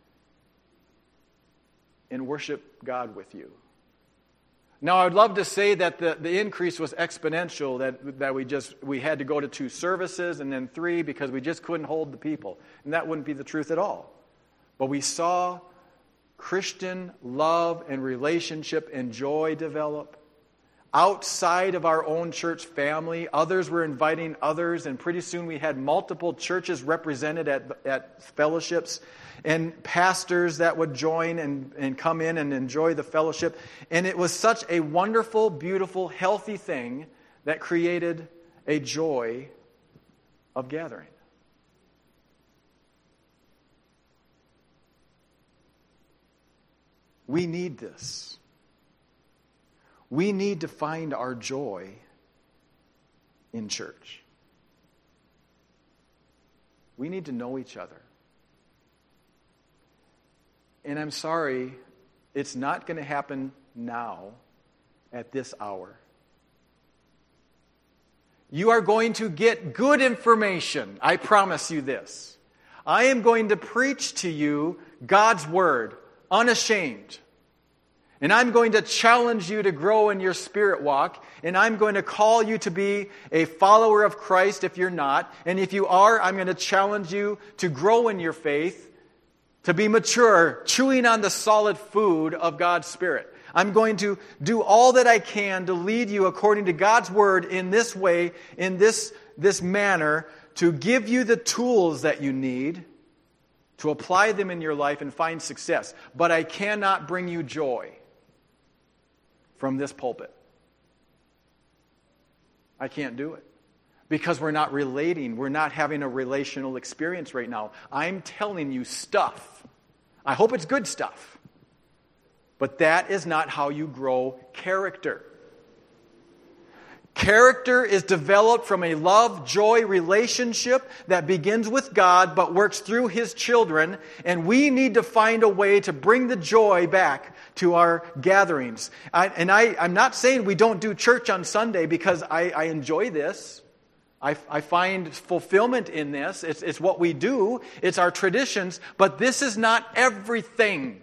and worship God with you. Now, I would love to say that the increase was exponential, that we had to go to 2 services and then 3 because we just couldn't hold the people. And that wouldn't be the truth at all. But we saw Christian love and relationship and joy develop. Outside of our own church family, others were inviting others, and pretty soon we had multiple churches represented at fellowships, and pastors that would join and come in and enjoy the fellowship. And it was such a wonderful, beautiful, healthy thing that created a joy of gathering. We need this. We need to find our joy in church. We need to know each other. And I'm sorry, it's not going to happen now at this hour. You are going to get good information. I promise you this. I am going to preach to you God's word, unashamed. And I'm going to challenge you to grow in your spirit walk. And I'm going to call you to be a follower of Christ if you're not. And if you are, I'm going to challenge you to grow in your faith, to be mature, chewing on the solid food of God's Spirit. I'm going to do all that I can to lead you according to God's Word in this way, in this manner, to give you the tools that you need to apply them in your life and find success. But I cannot bring you joy from this pulpit. I can't do it. Because we're not relating. We're not having a relational experience right now. I'm telling you stuff. I hope it's good stuff. But that is not how you grow character. Character is developed from a love-joy relationship that begins with God but works through His children. And we need to find a way to bring the joy back to our gatherings. I'm not saying we don't do church on Sunday because I enjoy this. I find fulfillment in this. It's what we do. It's our traditions. But this is not everything.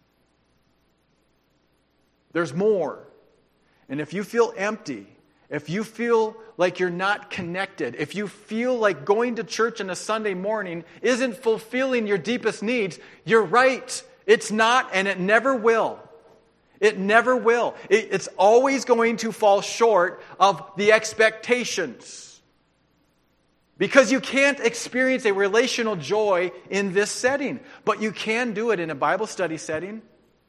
There's more. And if you feel empty, if you feel like you're not connected, if you feel like going to church on a Sunday morning isn't fulfilling your deepest needs, you're right. It's not, and it never will. It never will. It's always going to fall short of the expectations. Because you can't experience a relational joy in this setting, but you can do it in a Bible study setting.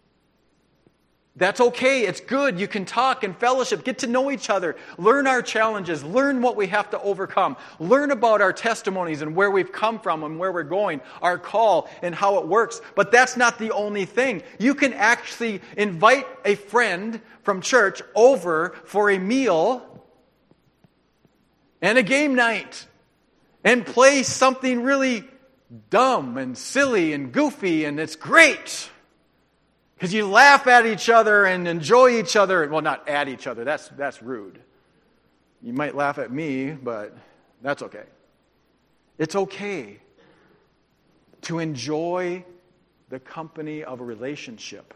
That's okay. It's good. You can talk and fellowship, get to know each other, learn our challenges, learn what we have to overcome, learn about our testimonies and where we've come from and where we're going, our call and how it works. But that's not the only thing. You can actually invite a friend from church over for a meal and a game night and play something really dumb and silly and goofy, and it's great. Because you laugh at each other and enjoy each other. Well, not at each other. That's rude. You might laugh at me, but that's okay. It's okay to enjoy the company of a relationship.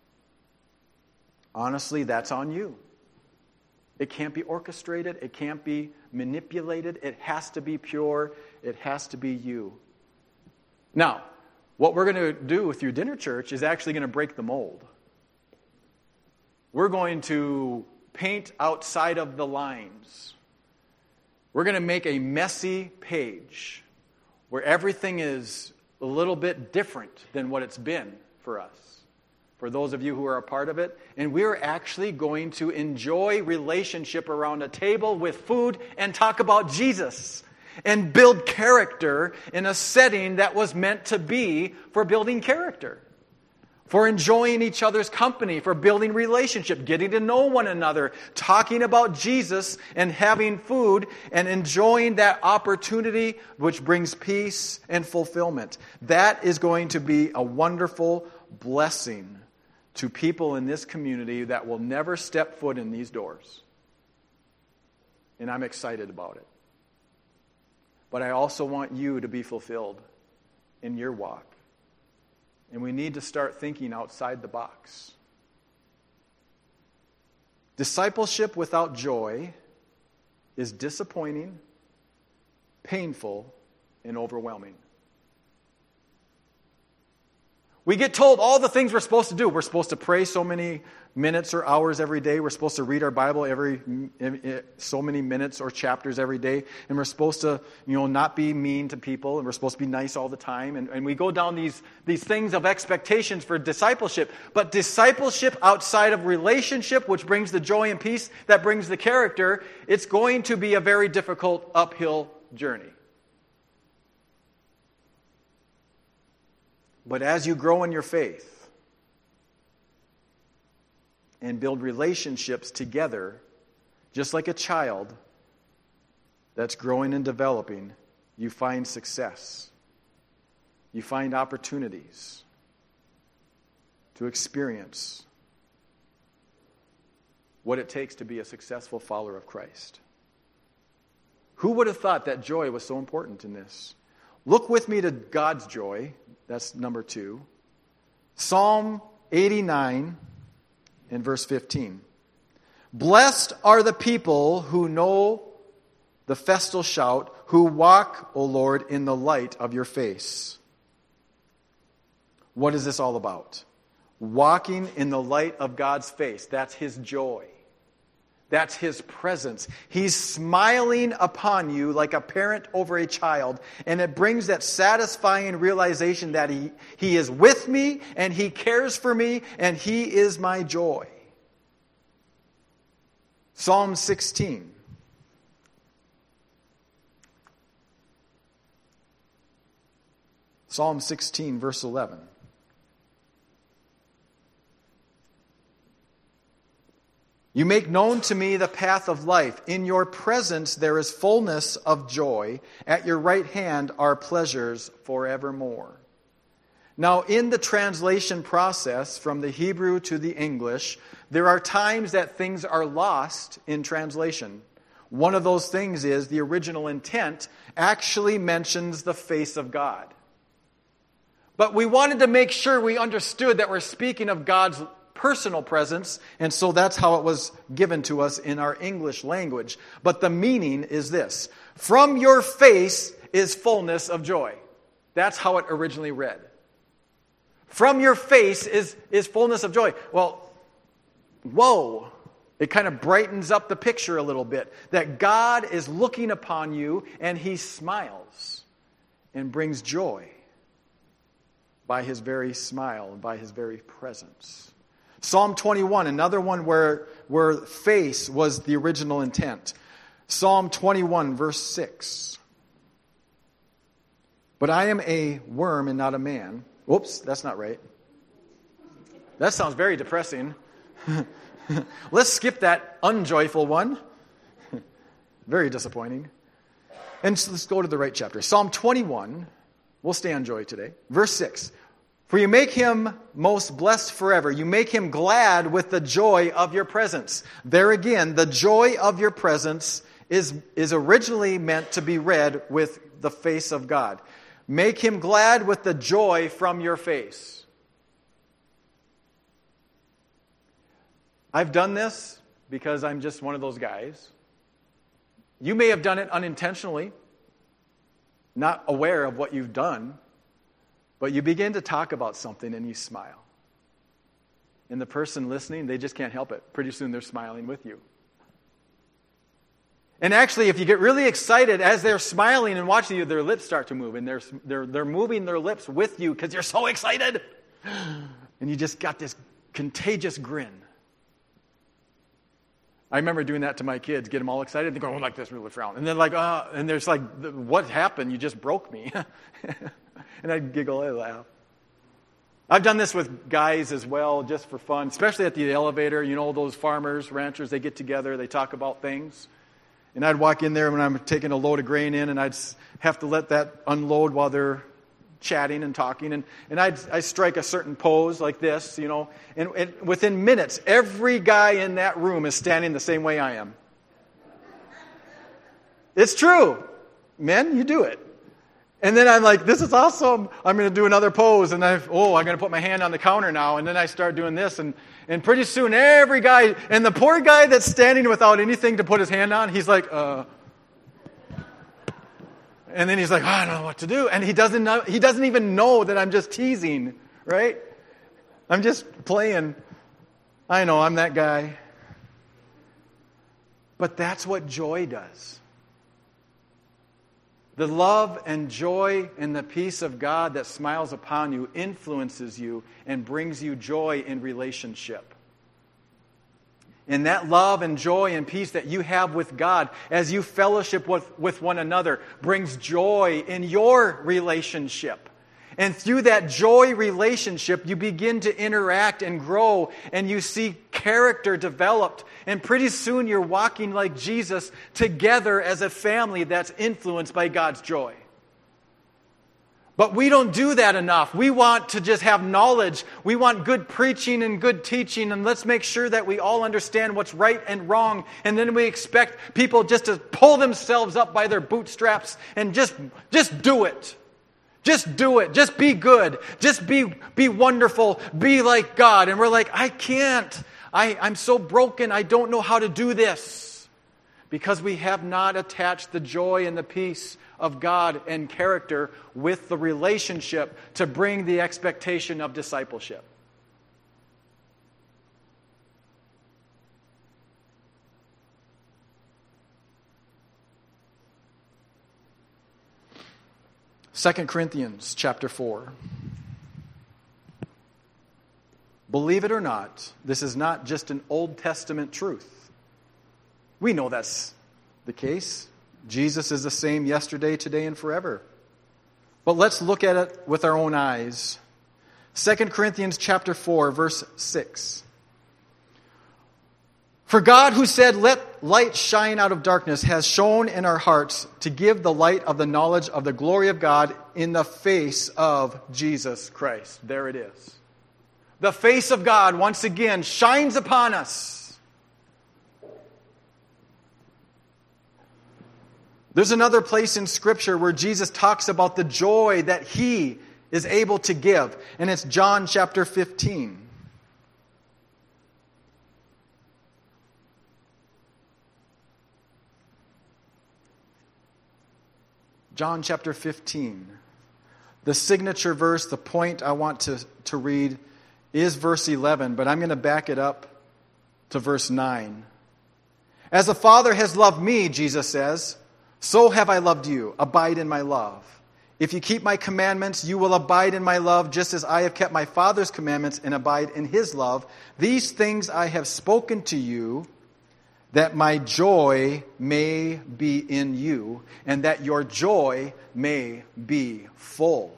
Honestly, that's on you. It can't be orchestrated. It can't be manipulated. It has to be pure. It has to be you. Now, what we're going to do with your dinner church is actually going to break the mold. We're going to paint outside of the lines. We're going to make a messy page where everything is a little bit different than what it's been for us, for those of you who are a part of it. And we're actually going to enjoy relationship around a table with food and talk about Jesus. And build character in a setting that was meant to be for building character. For enjoying each other's company, for building relationship, getting to know one another, talking about Jesus and having food and enjoying that opportunity which brings peace and fulfillment. That is going to be a wonderful blessing to people in this community that will never step foot in these doors. and I'm excited about it. But I also want you to be fulfilled in your walk. And we need to start thinking outside the box. Discipleship without joy is disappointing, painful, and overwhelming. We get told all the things we're supposed to do. We're supposed to pray so many minutes or hours every day. We're supposed to read our Bible so many minutes or chapters every day. And we're supposed to, not be mean to people. And we're supposed to be nice all the time. And we go down these things of expectations for discipleship. But discipleship outside of relationship, which brings the joy and peace, that brings the character, it's going to be a very difficult uphill journey. But as you grow in your faith and build relationships together, just like a child that's growing and developing, you find success. You find opportunities to experience what it takes to be a successful follower of Christ. Who would have thought that joy was so important in this? Look with me to God's joy. That's number 2. Psalm 89 and verse 15. Blessed are the people who know the festal shout, who walk, O Lord, in the light of your face. What is this all about? Walking in the light of God's face. That's His joy. That's His presence. He's smiling upon you like a parent over a child. And it brings that satisfying realization that He is with me and He cares for me and He is my joy. Psalm 16. Psalm 16, verse 11. You make known to me the path of life. In your presence there is fullness of joy. At your right hand are pleasures forevermore. Now, in the translation process from the Hebrew to the English, there are times that things are lost in translation. One of those things is the original intent actually mentions the face of God. But we wanted to make sure we understood that we're speaking of God's personal presence, and so that's how it was given to us in our English language. But the meaning is this: from your face is fullness of joy. That's how it originally read. From your face is fullness of joy. Well, whoa. It kind of brightens up the picture a little bit. That God is looking upon you and He smiles and brings joy by His very smile and by His very presence. Psalm 21, another one where face was the original intent. Psalm 21, verse 6. But I am a worm and not a man. Whoops, that's not right. That sounds very depressing. Let's skip that unjoyful one. Very disappointing. And so let's go to the right chapter. Psalm 21. We'll stay on joy today. Verse 6. For you make Him most blessed forever. You make Him glad with the joy of your presence. There again, the joy of your presence is originally meant to be read with the face of God. Make Him glad with the joy from your face. I've done this because I'm just one of those guys. You may have done it unintentionally, not aware of what you've done. But you begin to talk about something and you smile. And the person listening, they just can't help it. Pretty soon they're smiling with you. And actually, if you get really excited as they're smiling and watching you, their lips start to move. And they're moving their lips with you because you're so excited. And you just got this contagious grin. I remember doing that to my kids, get them all excited. They go like this, really frown. And they're like, and there's like, what happened? You just broke me. And I'd giggle, I'd laugh. I've done this with guys as well, just for fun, especially at the elevator. You know, those farmers, ranchers, they get together, they talk about things. And I'd walk in there when I'm taking a load of grain in, and I'd have to let that unload while they're chatting and talking. And I'd strike a certain pose like this, you know. And within minutes, every guy in that room is standing the same way I am. It's true. Men, you do it. And then I'm like, this is awesome. I'm going to do another pose. And I'm going to put my hand on the counter now. And then I start doing this. And pretty soon every guy, and the poor guy that's standing without anything to put his hand on, he's like, And then he's like, I don't know what to do. And he doesn't even know that I'm just teasing, right? I'm just playing. I know, I'm that guy. But that's what joy does. The love and joy and the peace of God that smiles upon you influences you and brings you joy in relationship. And that love and joy and peace that you have with God as you fellowship with one another brings joy in your relationship. And through that joy relationship, you begin to interact and grow, and you see character developed. And pretty soon you're walking like Jesus together as a family that's influenced by God's joy. But we don't do that enough. We want to just have knowledge. We want good preaching and good teaching, and let's make sure that we all understand what's right and wrong. And then we expect people just to pull themselves up by their bootstraps and just do it. Just do it. Just be good. Just be wonderful. Be like God. And we're like, I can't. I'm so broken. I don't know how to do this. Because we have not attached the joy and the peace of God and character with the relationship to bring the expectation of discipleship. Second Corinthians chapter 4. Believe it or not, this is not just an Old Testament truth. We know that's the case. Jesus is the same yesterday, today, and forever. But let's look at it with our own eyes. 2 Corinthians chapter 4, verse 6. For God, who said, let light shine out of darkness, has shone in our hearts to give the light of the knowledge of the glory of God in the face of Jesus Christ. There it is. The face of God, once again, shines upon us. There's another place in Scripture where Jesus talks about the joy that He is able to give, and it's John chapter 15. John chapter 15. The signature verse, the point I want to read is verse 11, but I'm going to back it up to verse 9. As the Father has loved me, Jesus says, so have I loved you. Abide in my love. If you keep my commandments, you will abide in my love, just as I have kept my Father's commandments and abide in His love. These things I have spoken to you, that my joy may be in you, and that your joy may be full.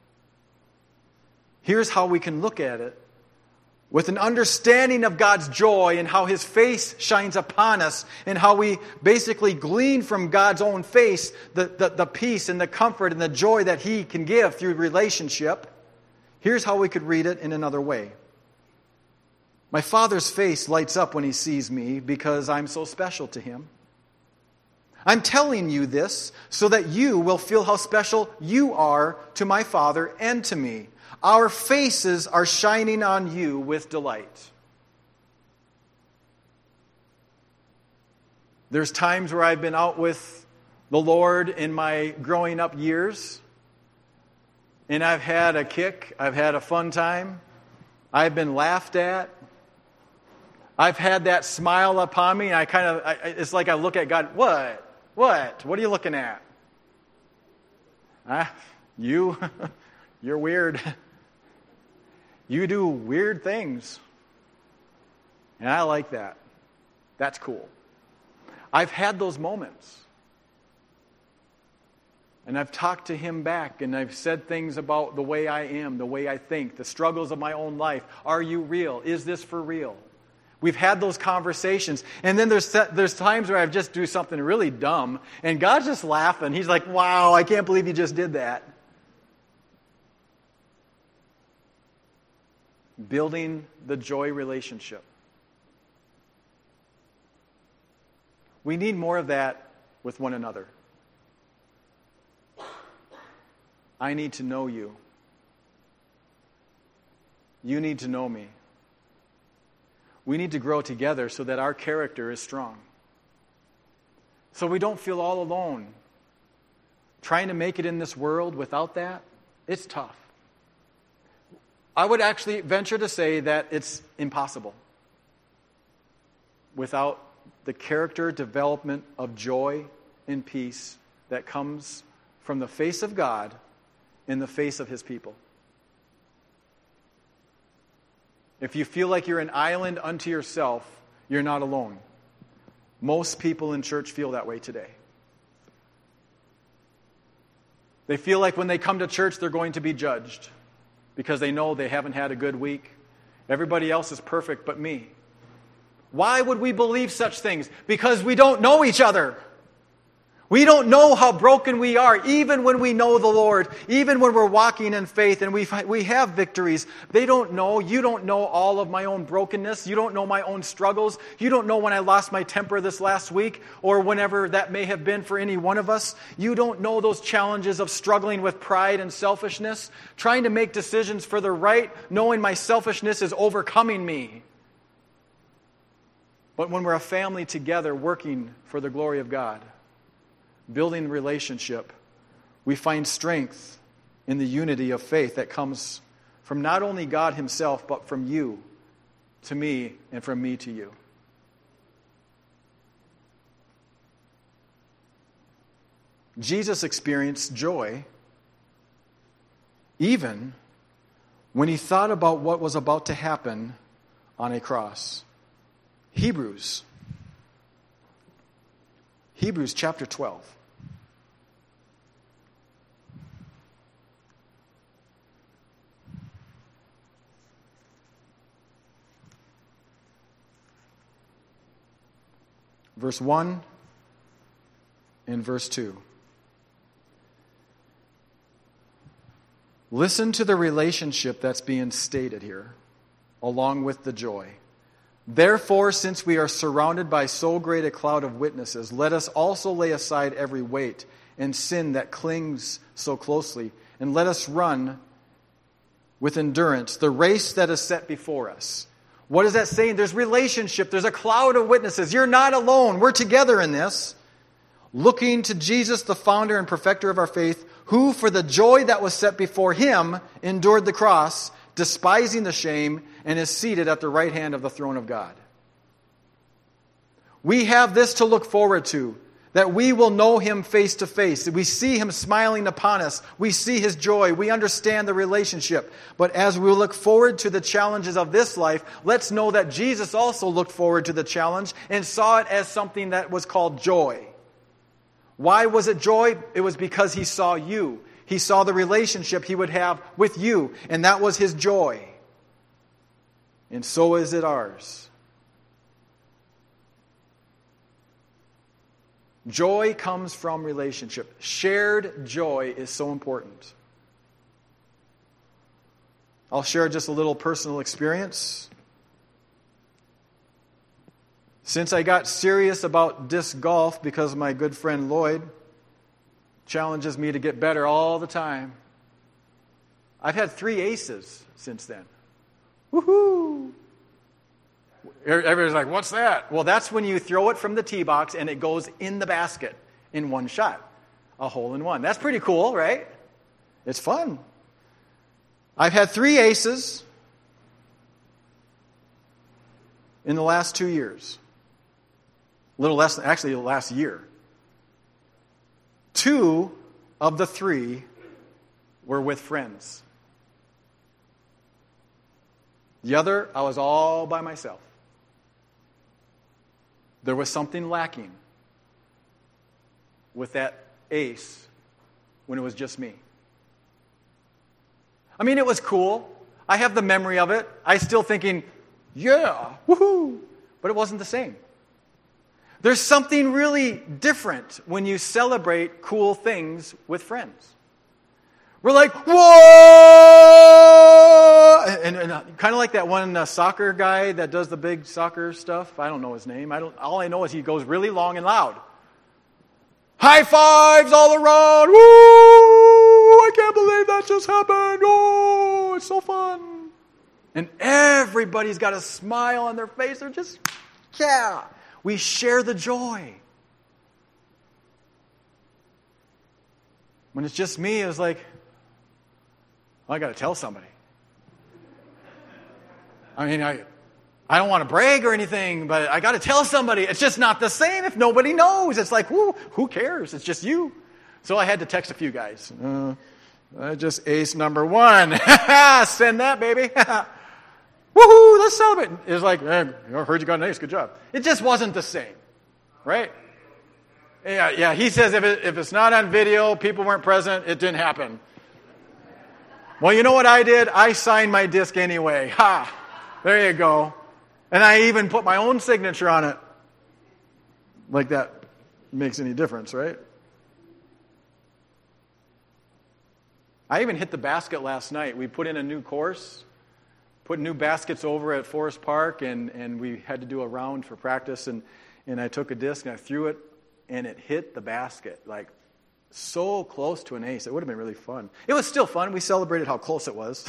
Here's how we can look at it. With an understanding of God's joy and how His face shines upon us, and how we basically glean from God's own face the peace and the comfort and the joy that He can give through relationship, here's how we could read it in another way. My Father's face lights up when He sees me because I'm so special to Him. I'm telling you this so that you will feel how special you are to my Father and to me. Our faces are shining on you with delight. There's times where I've been out with the Lord in my growing up years, and I've had a kick, I've had a fun time, I've been laughed at, I've had that smile upon me, and it's like I look at God, what? What are you looking at? You're weird. You do weird things. And I like that. That's cool. I've had those moments. And I've talked to Him back, and I've said things about the way I am, the way I think, the struggles of my own life. Are you real? Is this for real? We've had those conversations. And then there's times where I just do something really dumb, and God's just laughing. He's like, wow, I can't believe you just did that. Building the joy relationship. We need more of that with one another. I need to know you. You need to know me. We need to grow together so that our character is strong. So we don't feel all alone. Trying to make it in this world without that, it's tough. I would actually venture to say that it's impossible without the character development of joy and peace that comes from the face of God in the face of His people. If you feel like you're an island unto yourself, you're not alone. Most people in church feel that way today. They feel like when they come to church, they're going to be judged because they know they haven't had a good week. Everybody else is perfect but me. Why would we believe such things? Because we don't know each other. We don't know how broken we are, even when we know the Lord, even when we're walking in faith and we have victories. They don't know. You don't know all of my own brokenness. You don't know my own struggles. You don't know when I lost my temper this last week or whenever that may have been for any one of us. You don't know those challenges of struggling with pride and selfishness, trying to make decisions for the right, knowing my selfishness is overcoming me. But when we're a family together working for the glory of God, building relationship, we find strength in the unity of faith that comes from not only God Himself, but from you to me and from me to you. Jesus experienced joy even when He thought about what was about to happen on a cross. Hebrews chapter 12. Verse 1 and verse 2. Listen to the relationship that's being stated here, along with the joy. Therefore, since we are surrounded by so great a cloud of witnesses, let us also lay aside every weight and sin that clings so closely, and let us run with endurance the race that is set before us. What is that saying? There's relationship. There's a cloud of witnesses. You're not alone. We're together in this. Looking to Jesus, the founder and perfecter of our faith, who for the joy that was set before Him endured the cross, despising the shame, and is seated at the right hand of the throne of God. We have this to look forward to, that we will know Him face to face. We see Him smiling upon us. We see His joy. We understand the relationship. But as we look forward to the challenges of this life, let's know that Jesus also looked forward to the challenge and saw it as something that was called joy. Why was it joy? It was because He saw you. He saw the relationship He would have with you, and that was His joy. And so is it ours. Joy comes from relationship. Shared joy is so important. I'll share just a little personal experience. Since I got serious about disc golf because my good friend Lloyd challenges me to get better all the time, I've had 3 aces since then. Woohoo! Everybody's like, what's that? Well, that's when you throw it from the tee box and it goes in the basket in one shot. A hole in one. That's pretty cool, right? It's fun. I've had 3 aces in the last 2 years. A little less, actually the last year. 2 of the 3 were with friends. The other, I was all by myself. There was something lacking with that ace when it was just me. I mean, it was cool. I have the memory of it. I still thinking, yeah, woohoo. But it wasn't the same. There's something really different when you celebrate cool things with friends. We're like, whoa! And kind of like that one soccer guy that does the big soccer stuff. I don't know his name. All I know is he goes really long and loud. High fives all around. Woo! I can't believe that just happened. Oh, it's so fun. And everybody's got a smile on their face. They're just, yeah. We share the joy. When it's just me, it's like, I got to tell somebody. I mean, I don't want to brag or anything, but I got to tell somebody. It's just not the same if nobody knows. It's like, who cares? It's just you. So I had to text a few guys. Just ace number 1. Send that, baby. Woohoo, let's celebrate. It's like, I heard you got an ace. Good job. It just wasn't the same, right? Yeah. He says if it's not on video, people weren't present, it didn't happen. Well, you know what I did? I signed my disc anyway. Ha! There you go. And I even put my own signature on it. Like that makes any difference, right? I even hit the basket last night. We put in a new course, put new baskets over at Forest Park, and we had to do a round for practice. And I took a disc and I threw it, and it hit the basket, like so close to an ace. It would have been really fun. It was still fun. We celebrated how close it was.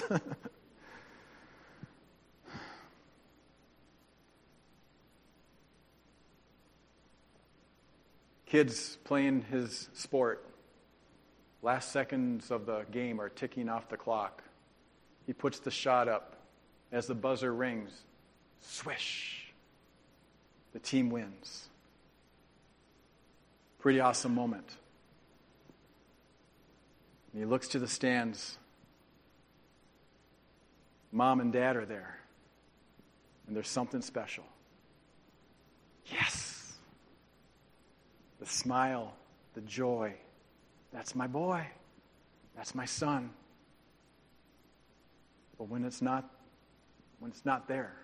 Kids playing his sport. Last seconds of the game are ticking off the clock. He puts the shot up. As the buzzer rings, swish. The team wins. Pretty awesome moment. And he looks to the stands. Mom and Dad are there. And there's something special. Yes! The smile, the joy. That's my boy. That's my son. But when it's not there,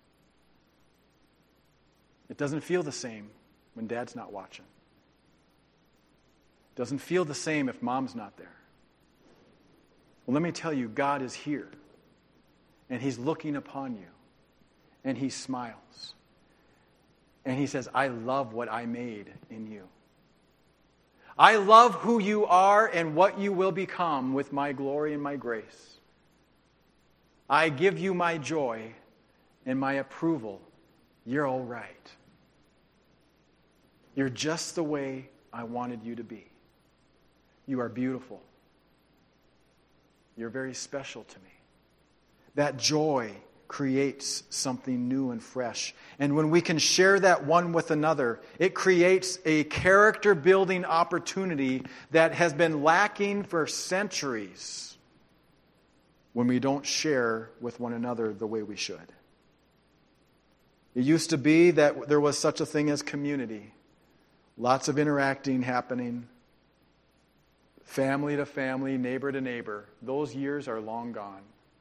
it doesn't feel the same when Dad's not watching. It doesn't feel the same if Mom's not there. Well, let me tell you, God is here. And He's looking upon you. And He smiles. And He says, I love what I made in you. I love who you are and what you will become with my glory and my grace. I give you my joy and my approval. You're all right. You're just the way I wanted you to be. You are beautiful. You're very special to me. That joy creates something new and fresh. And when we can share that one with another, it creates a character-building opportunity that has been lacking for centuries when we don't share with one another the way we should. It used to be that there was such a thing as community. Lots of interacting happening. Family to family, neighbor to neighbor. Those years are long gone.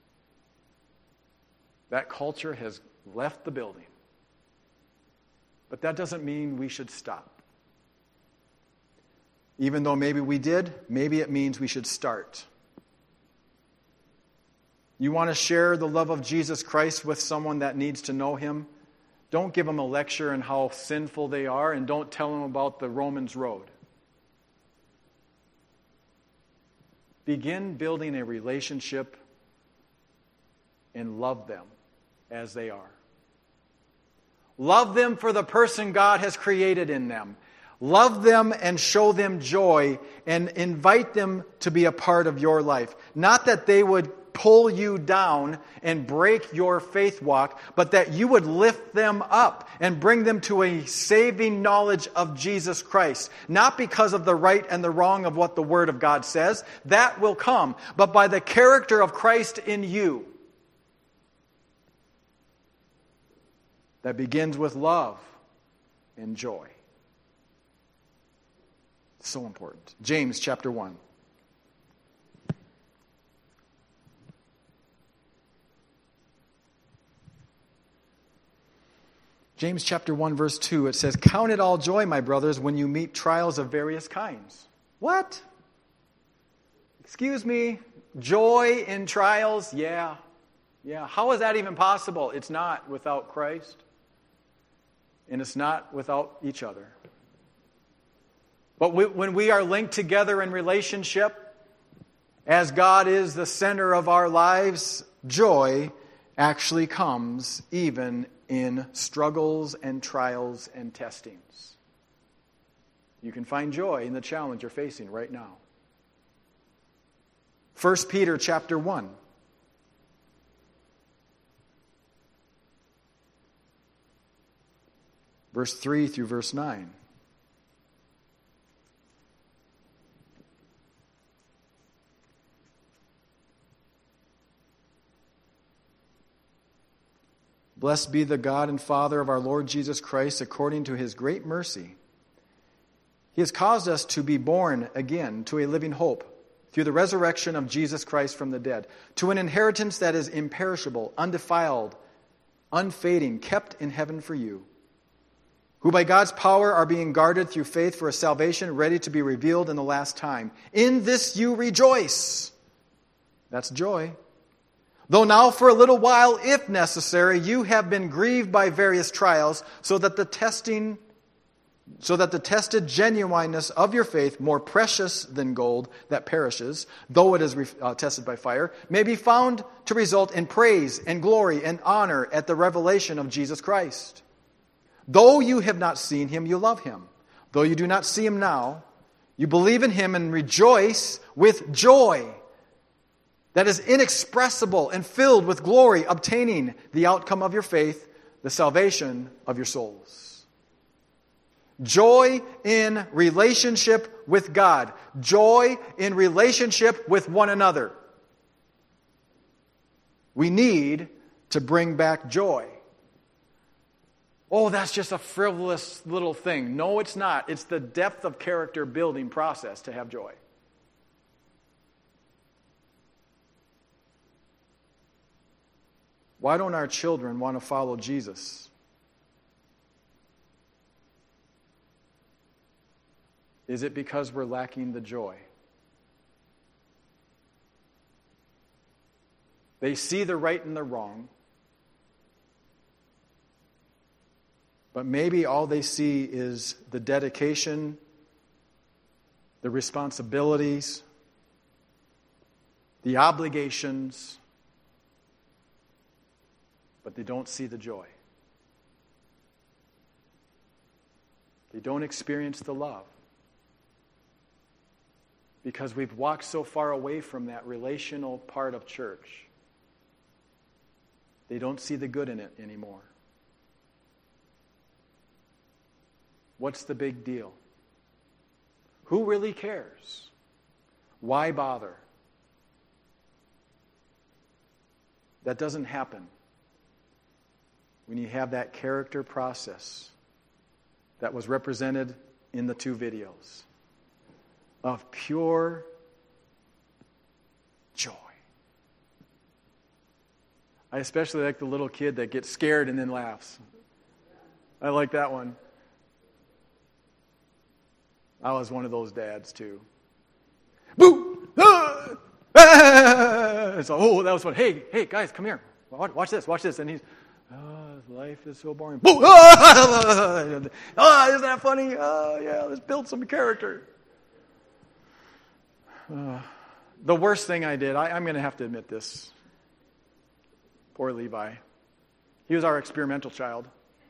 That culture has left the building. But that doesn't mean we should stop. Even though maybe we did, maybe it means we should start. You want to share the love of Jesus Christ with someone that needs to know Him? Don't give them a lecture on how sinful they are, and don't tell them about the Romans road. Begin building a relationship and love them as they are. Love them for the person God has created in them. Love them and show them joy and invite them to be a part of your life. Not that they would pull you down and break your faith walk, but that you would lift them up and bring them to a saving knowledge of Jesus Christ. Not because of the right and the wrong of what the Word of God says. That will come. But by the character of Christ in you. That begins with love and joy. So important. James chapter 1. James chapter 1 verse 2, it says, "Count it all joy, my brothers, when you meet trials of various kinds." What? Excuse me, joy in trials? Yeah. How is that even possible? It's not without Christ. And it's not without each other. But when we are linked together in relationship, as God is the center of our lives, joy actually comes even in struggles and trials and testings. You can find joy in the challenge you're facing right now. 1 Peter chapter 1. Verse 3 through verse 9. Blessed be the God and Father of our Lord Jesus Christ, according to his great mercy. He has caused us to be born again to a living hope through the resurrection of Jesus Christ from the dead, to an inheritance that is imperishable, undefiled, unfading, kept in heaven for you, who by God's power are being guarded through faith for a salvation ready to be revealed in the last time. In this you rejoice. That's joy. Though now for a little while, if necessary, you have been grieved by various trials, so that the tested genuineness of your faith, more precious than gold that perishes, though it is tested by fire, may be found to result in praise and glory and honor at the revelation of Jesus Christ. Though you have not seen him, you love him. Though you do not see him now, you believe in him and rejoice with joy that is inexpressible and filled with glory, obtaining the outcome of your faith, the salvation of your souls. Joy in relationship with God. Joy in relationship with one another. We need to bring back joy. Oh, that's just a frivolous little thing. No, it's not. It's the depth of character building process to have joy. Why don't our children want to follow Jesus? Is it because we're lacking the joy? They see the right and the wrong, but maybe all they see is the dedication, the responsibilities, the obligations, but they don't see the joy. They don't experience the love. Because we've walked so far away from that relational part of church. They don't see the good in it anymore. What's the big deal? Who really cares? Why bother? That doesn't happen when you have that character process that was represented in the two videos of pure joy. I especially like the little kid that gets scared and then laughs. I like that one. I was one of those dads too. Boo! Ah! Ah! So, oh, that was fun. Hey, guys, come here. Watch this. And he's, life is so boring. Boo! Ah! Isn't that funny? Oh, yeah, let's build some character. The worst thing I did, I'm going to have to admit this. Poor Levi. He was our experimental child.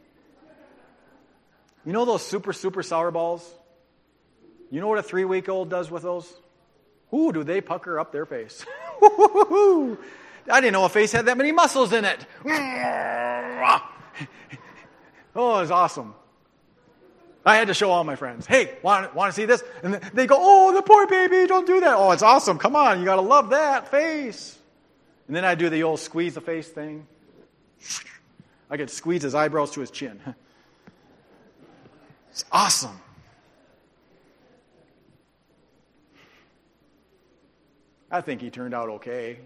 You know those super sour balls? You know what a 3-week-old does with those? Ooh, do they pucker up their face. I didn't know a face had that many muscles in it. Oh, it was awesome. I had to show all my friends, hey, want to see this? And they go, oh, the poor baby, don't do that. Oh, it's awesome. Come on, you got to love that face. And then I do the old squeeze the face thing. I could squeeze his eyebrows to his chin. It's awesome. I think he turned out okay.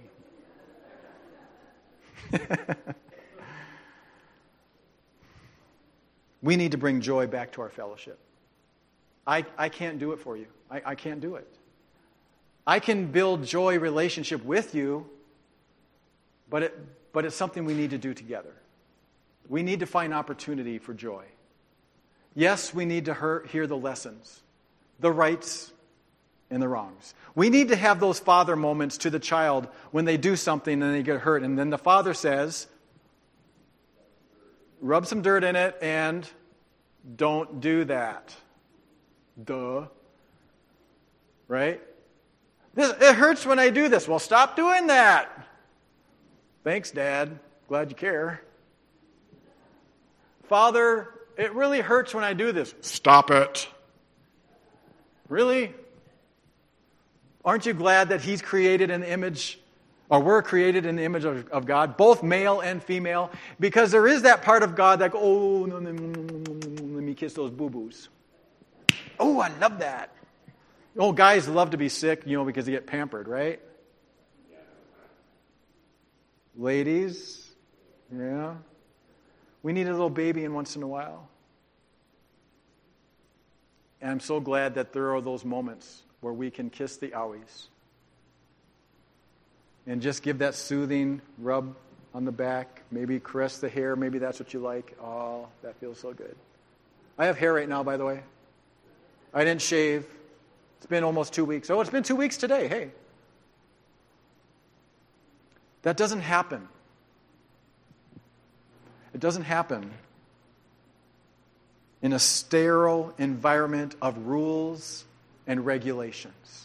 We need to bring joy back to our fellowship. I can't do it for you. I can't do it. I can build joy relationship with you, but it's something we need to do together. We need to find opportunity for joy. Yes, we need to hear the lessons. the rights and the wrongs. We need to have those father moments to the child when they do something and they get hurt. And then the father says, rub some dirt in it and don't do that. Duh. Right? It hurts when I do this. Well, stop doing that. Thanks, Dad. Glad you care. Father, it really hurts when I do this. Stop it. Really? Aren't you glad that he's created in the image, or we're created in the image of God, both male and female? Because there is that part of God that, oh, let me kiss those boo-boos. Oh, I love that. Oh, guys love to be sick, because they get pampered, right? Ladies, yeah. We need a little baby in once in a while. And I'm so glad that there are those moments where we can kiss the owies and just give that soothing rub on the back, maybe caress the hair, maybe that's what you like. Oh, that feels so good. I have hair right now, by the way. I didn't shave. It's been almost 2 weeks. Oh, it's been 2 weeks today. Hey. That doesn't happen. It doesn't happen in a sterile environment of rules and regulations.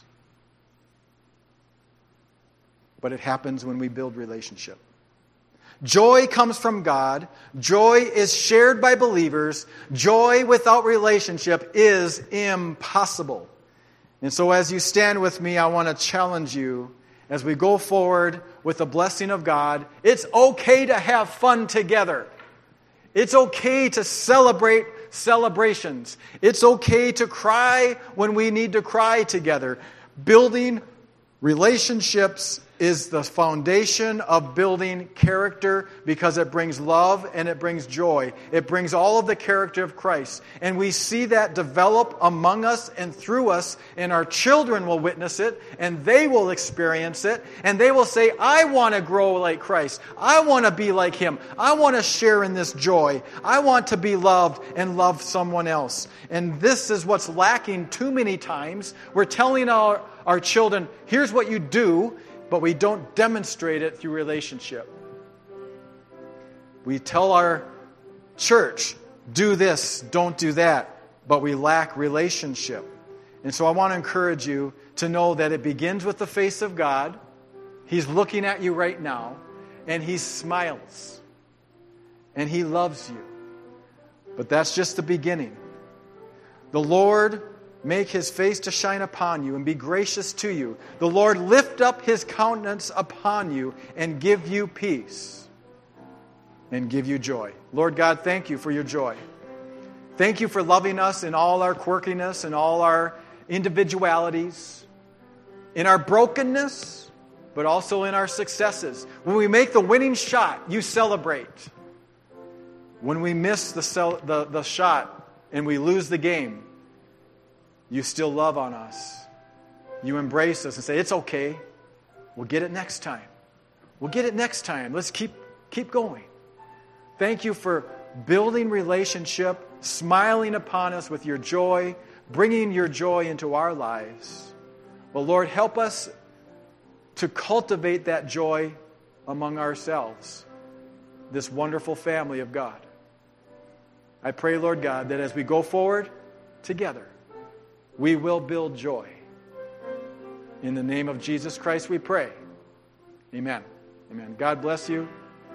But it happens when we build relationship. Joy comes from God. Joy is shared by believers. Joy without relationship is impossible. And so as you stand with me, I want to challenge you as we go forward with the blessing of God. It's okay to have fun together. It's okay to celebrate celebrations. It's okay to cry when we need to cry together. Building relationships is the foundation of building character because it brings love and it brings joy. It brings all of the character of Christ. And we see that develop among us and through us, and our children will witness it, and they will experience it, and they will say, I want to grow like Christ. I want to be like Him. I want to share in this joy. I want to be loved and love someone else. And this is what's lacking too many times. We're telling our children, here's what you do, but we don't demonstrate it through relationship. We tell our church, do this, don't do that, but we lack relationship. And so I want to encourage you to know that it begins with the face of God. He's looking at you right now, and He smiles, and He loves you. But that's just the beginning. The Lord make His face to shine upon you and be gracious to you. The Lord lift up His countenance upon you and give you peace and give you joy. Lord God, thank you for your joy. Thank you for loving us in all our quirkiness and all our individualities, in our brokenness, but also in our successes. When we make the winning shot, you celebrate. When we miss the shot and we lose the game, you still love on us. You embrace us and say, it's okay. We'll get it next time. We'll get it next time. Let's keep going. Thank you for building relationship, smiling upon us with your joy, bringing your joy into our lives. Well, Lord, help us to cultivate that joy among ourselves, this wonderful family of God. I pray, Lord God, that as we go forward together, we will build joy. In the name of Jesus Christ we pray. Amen. Amen. God bless you.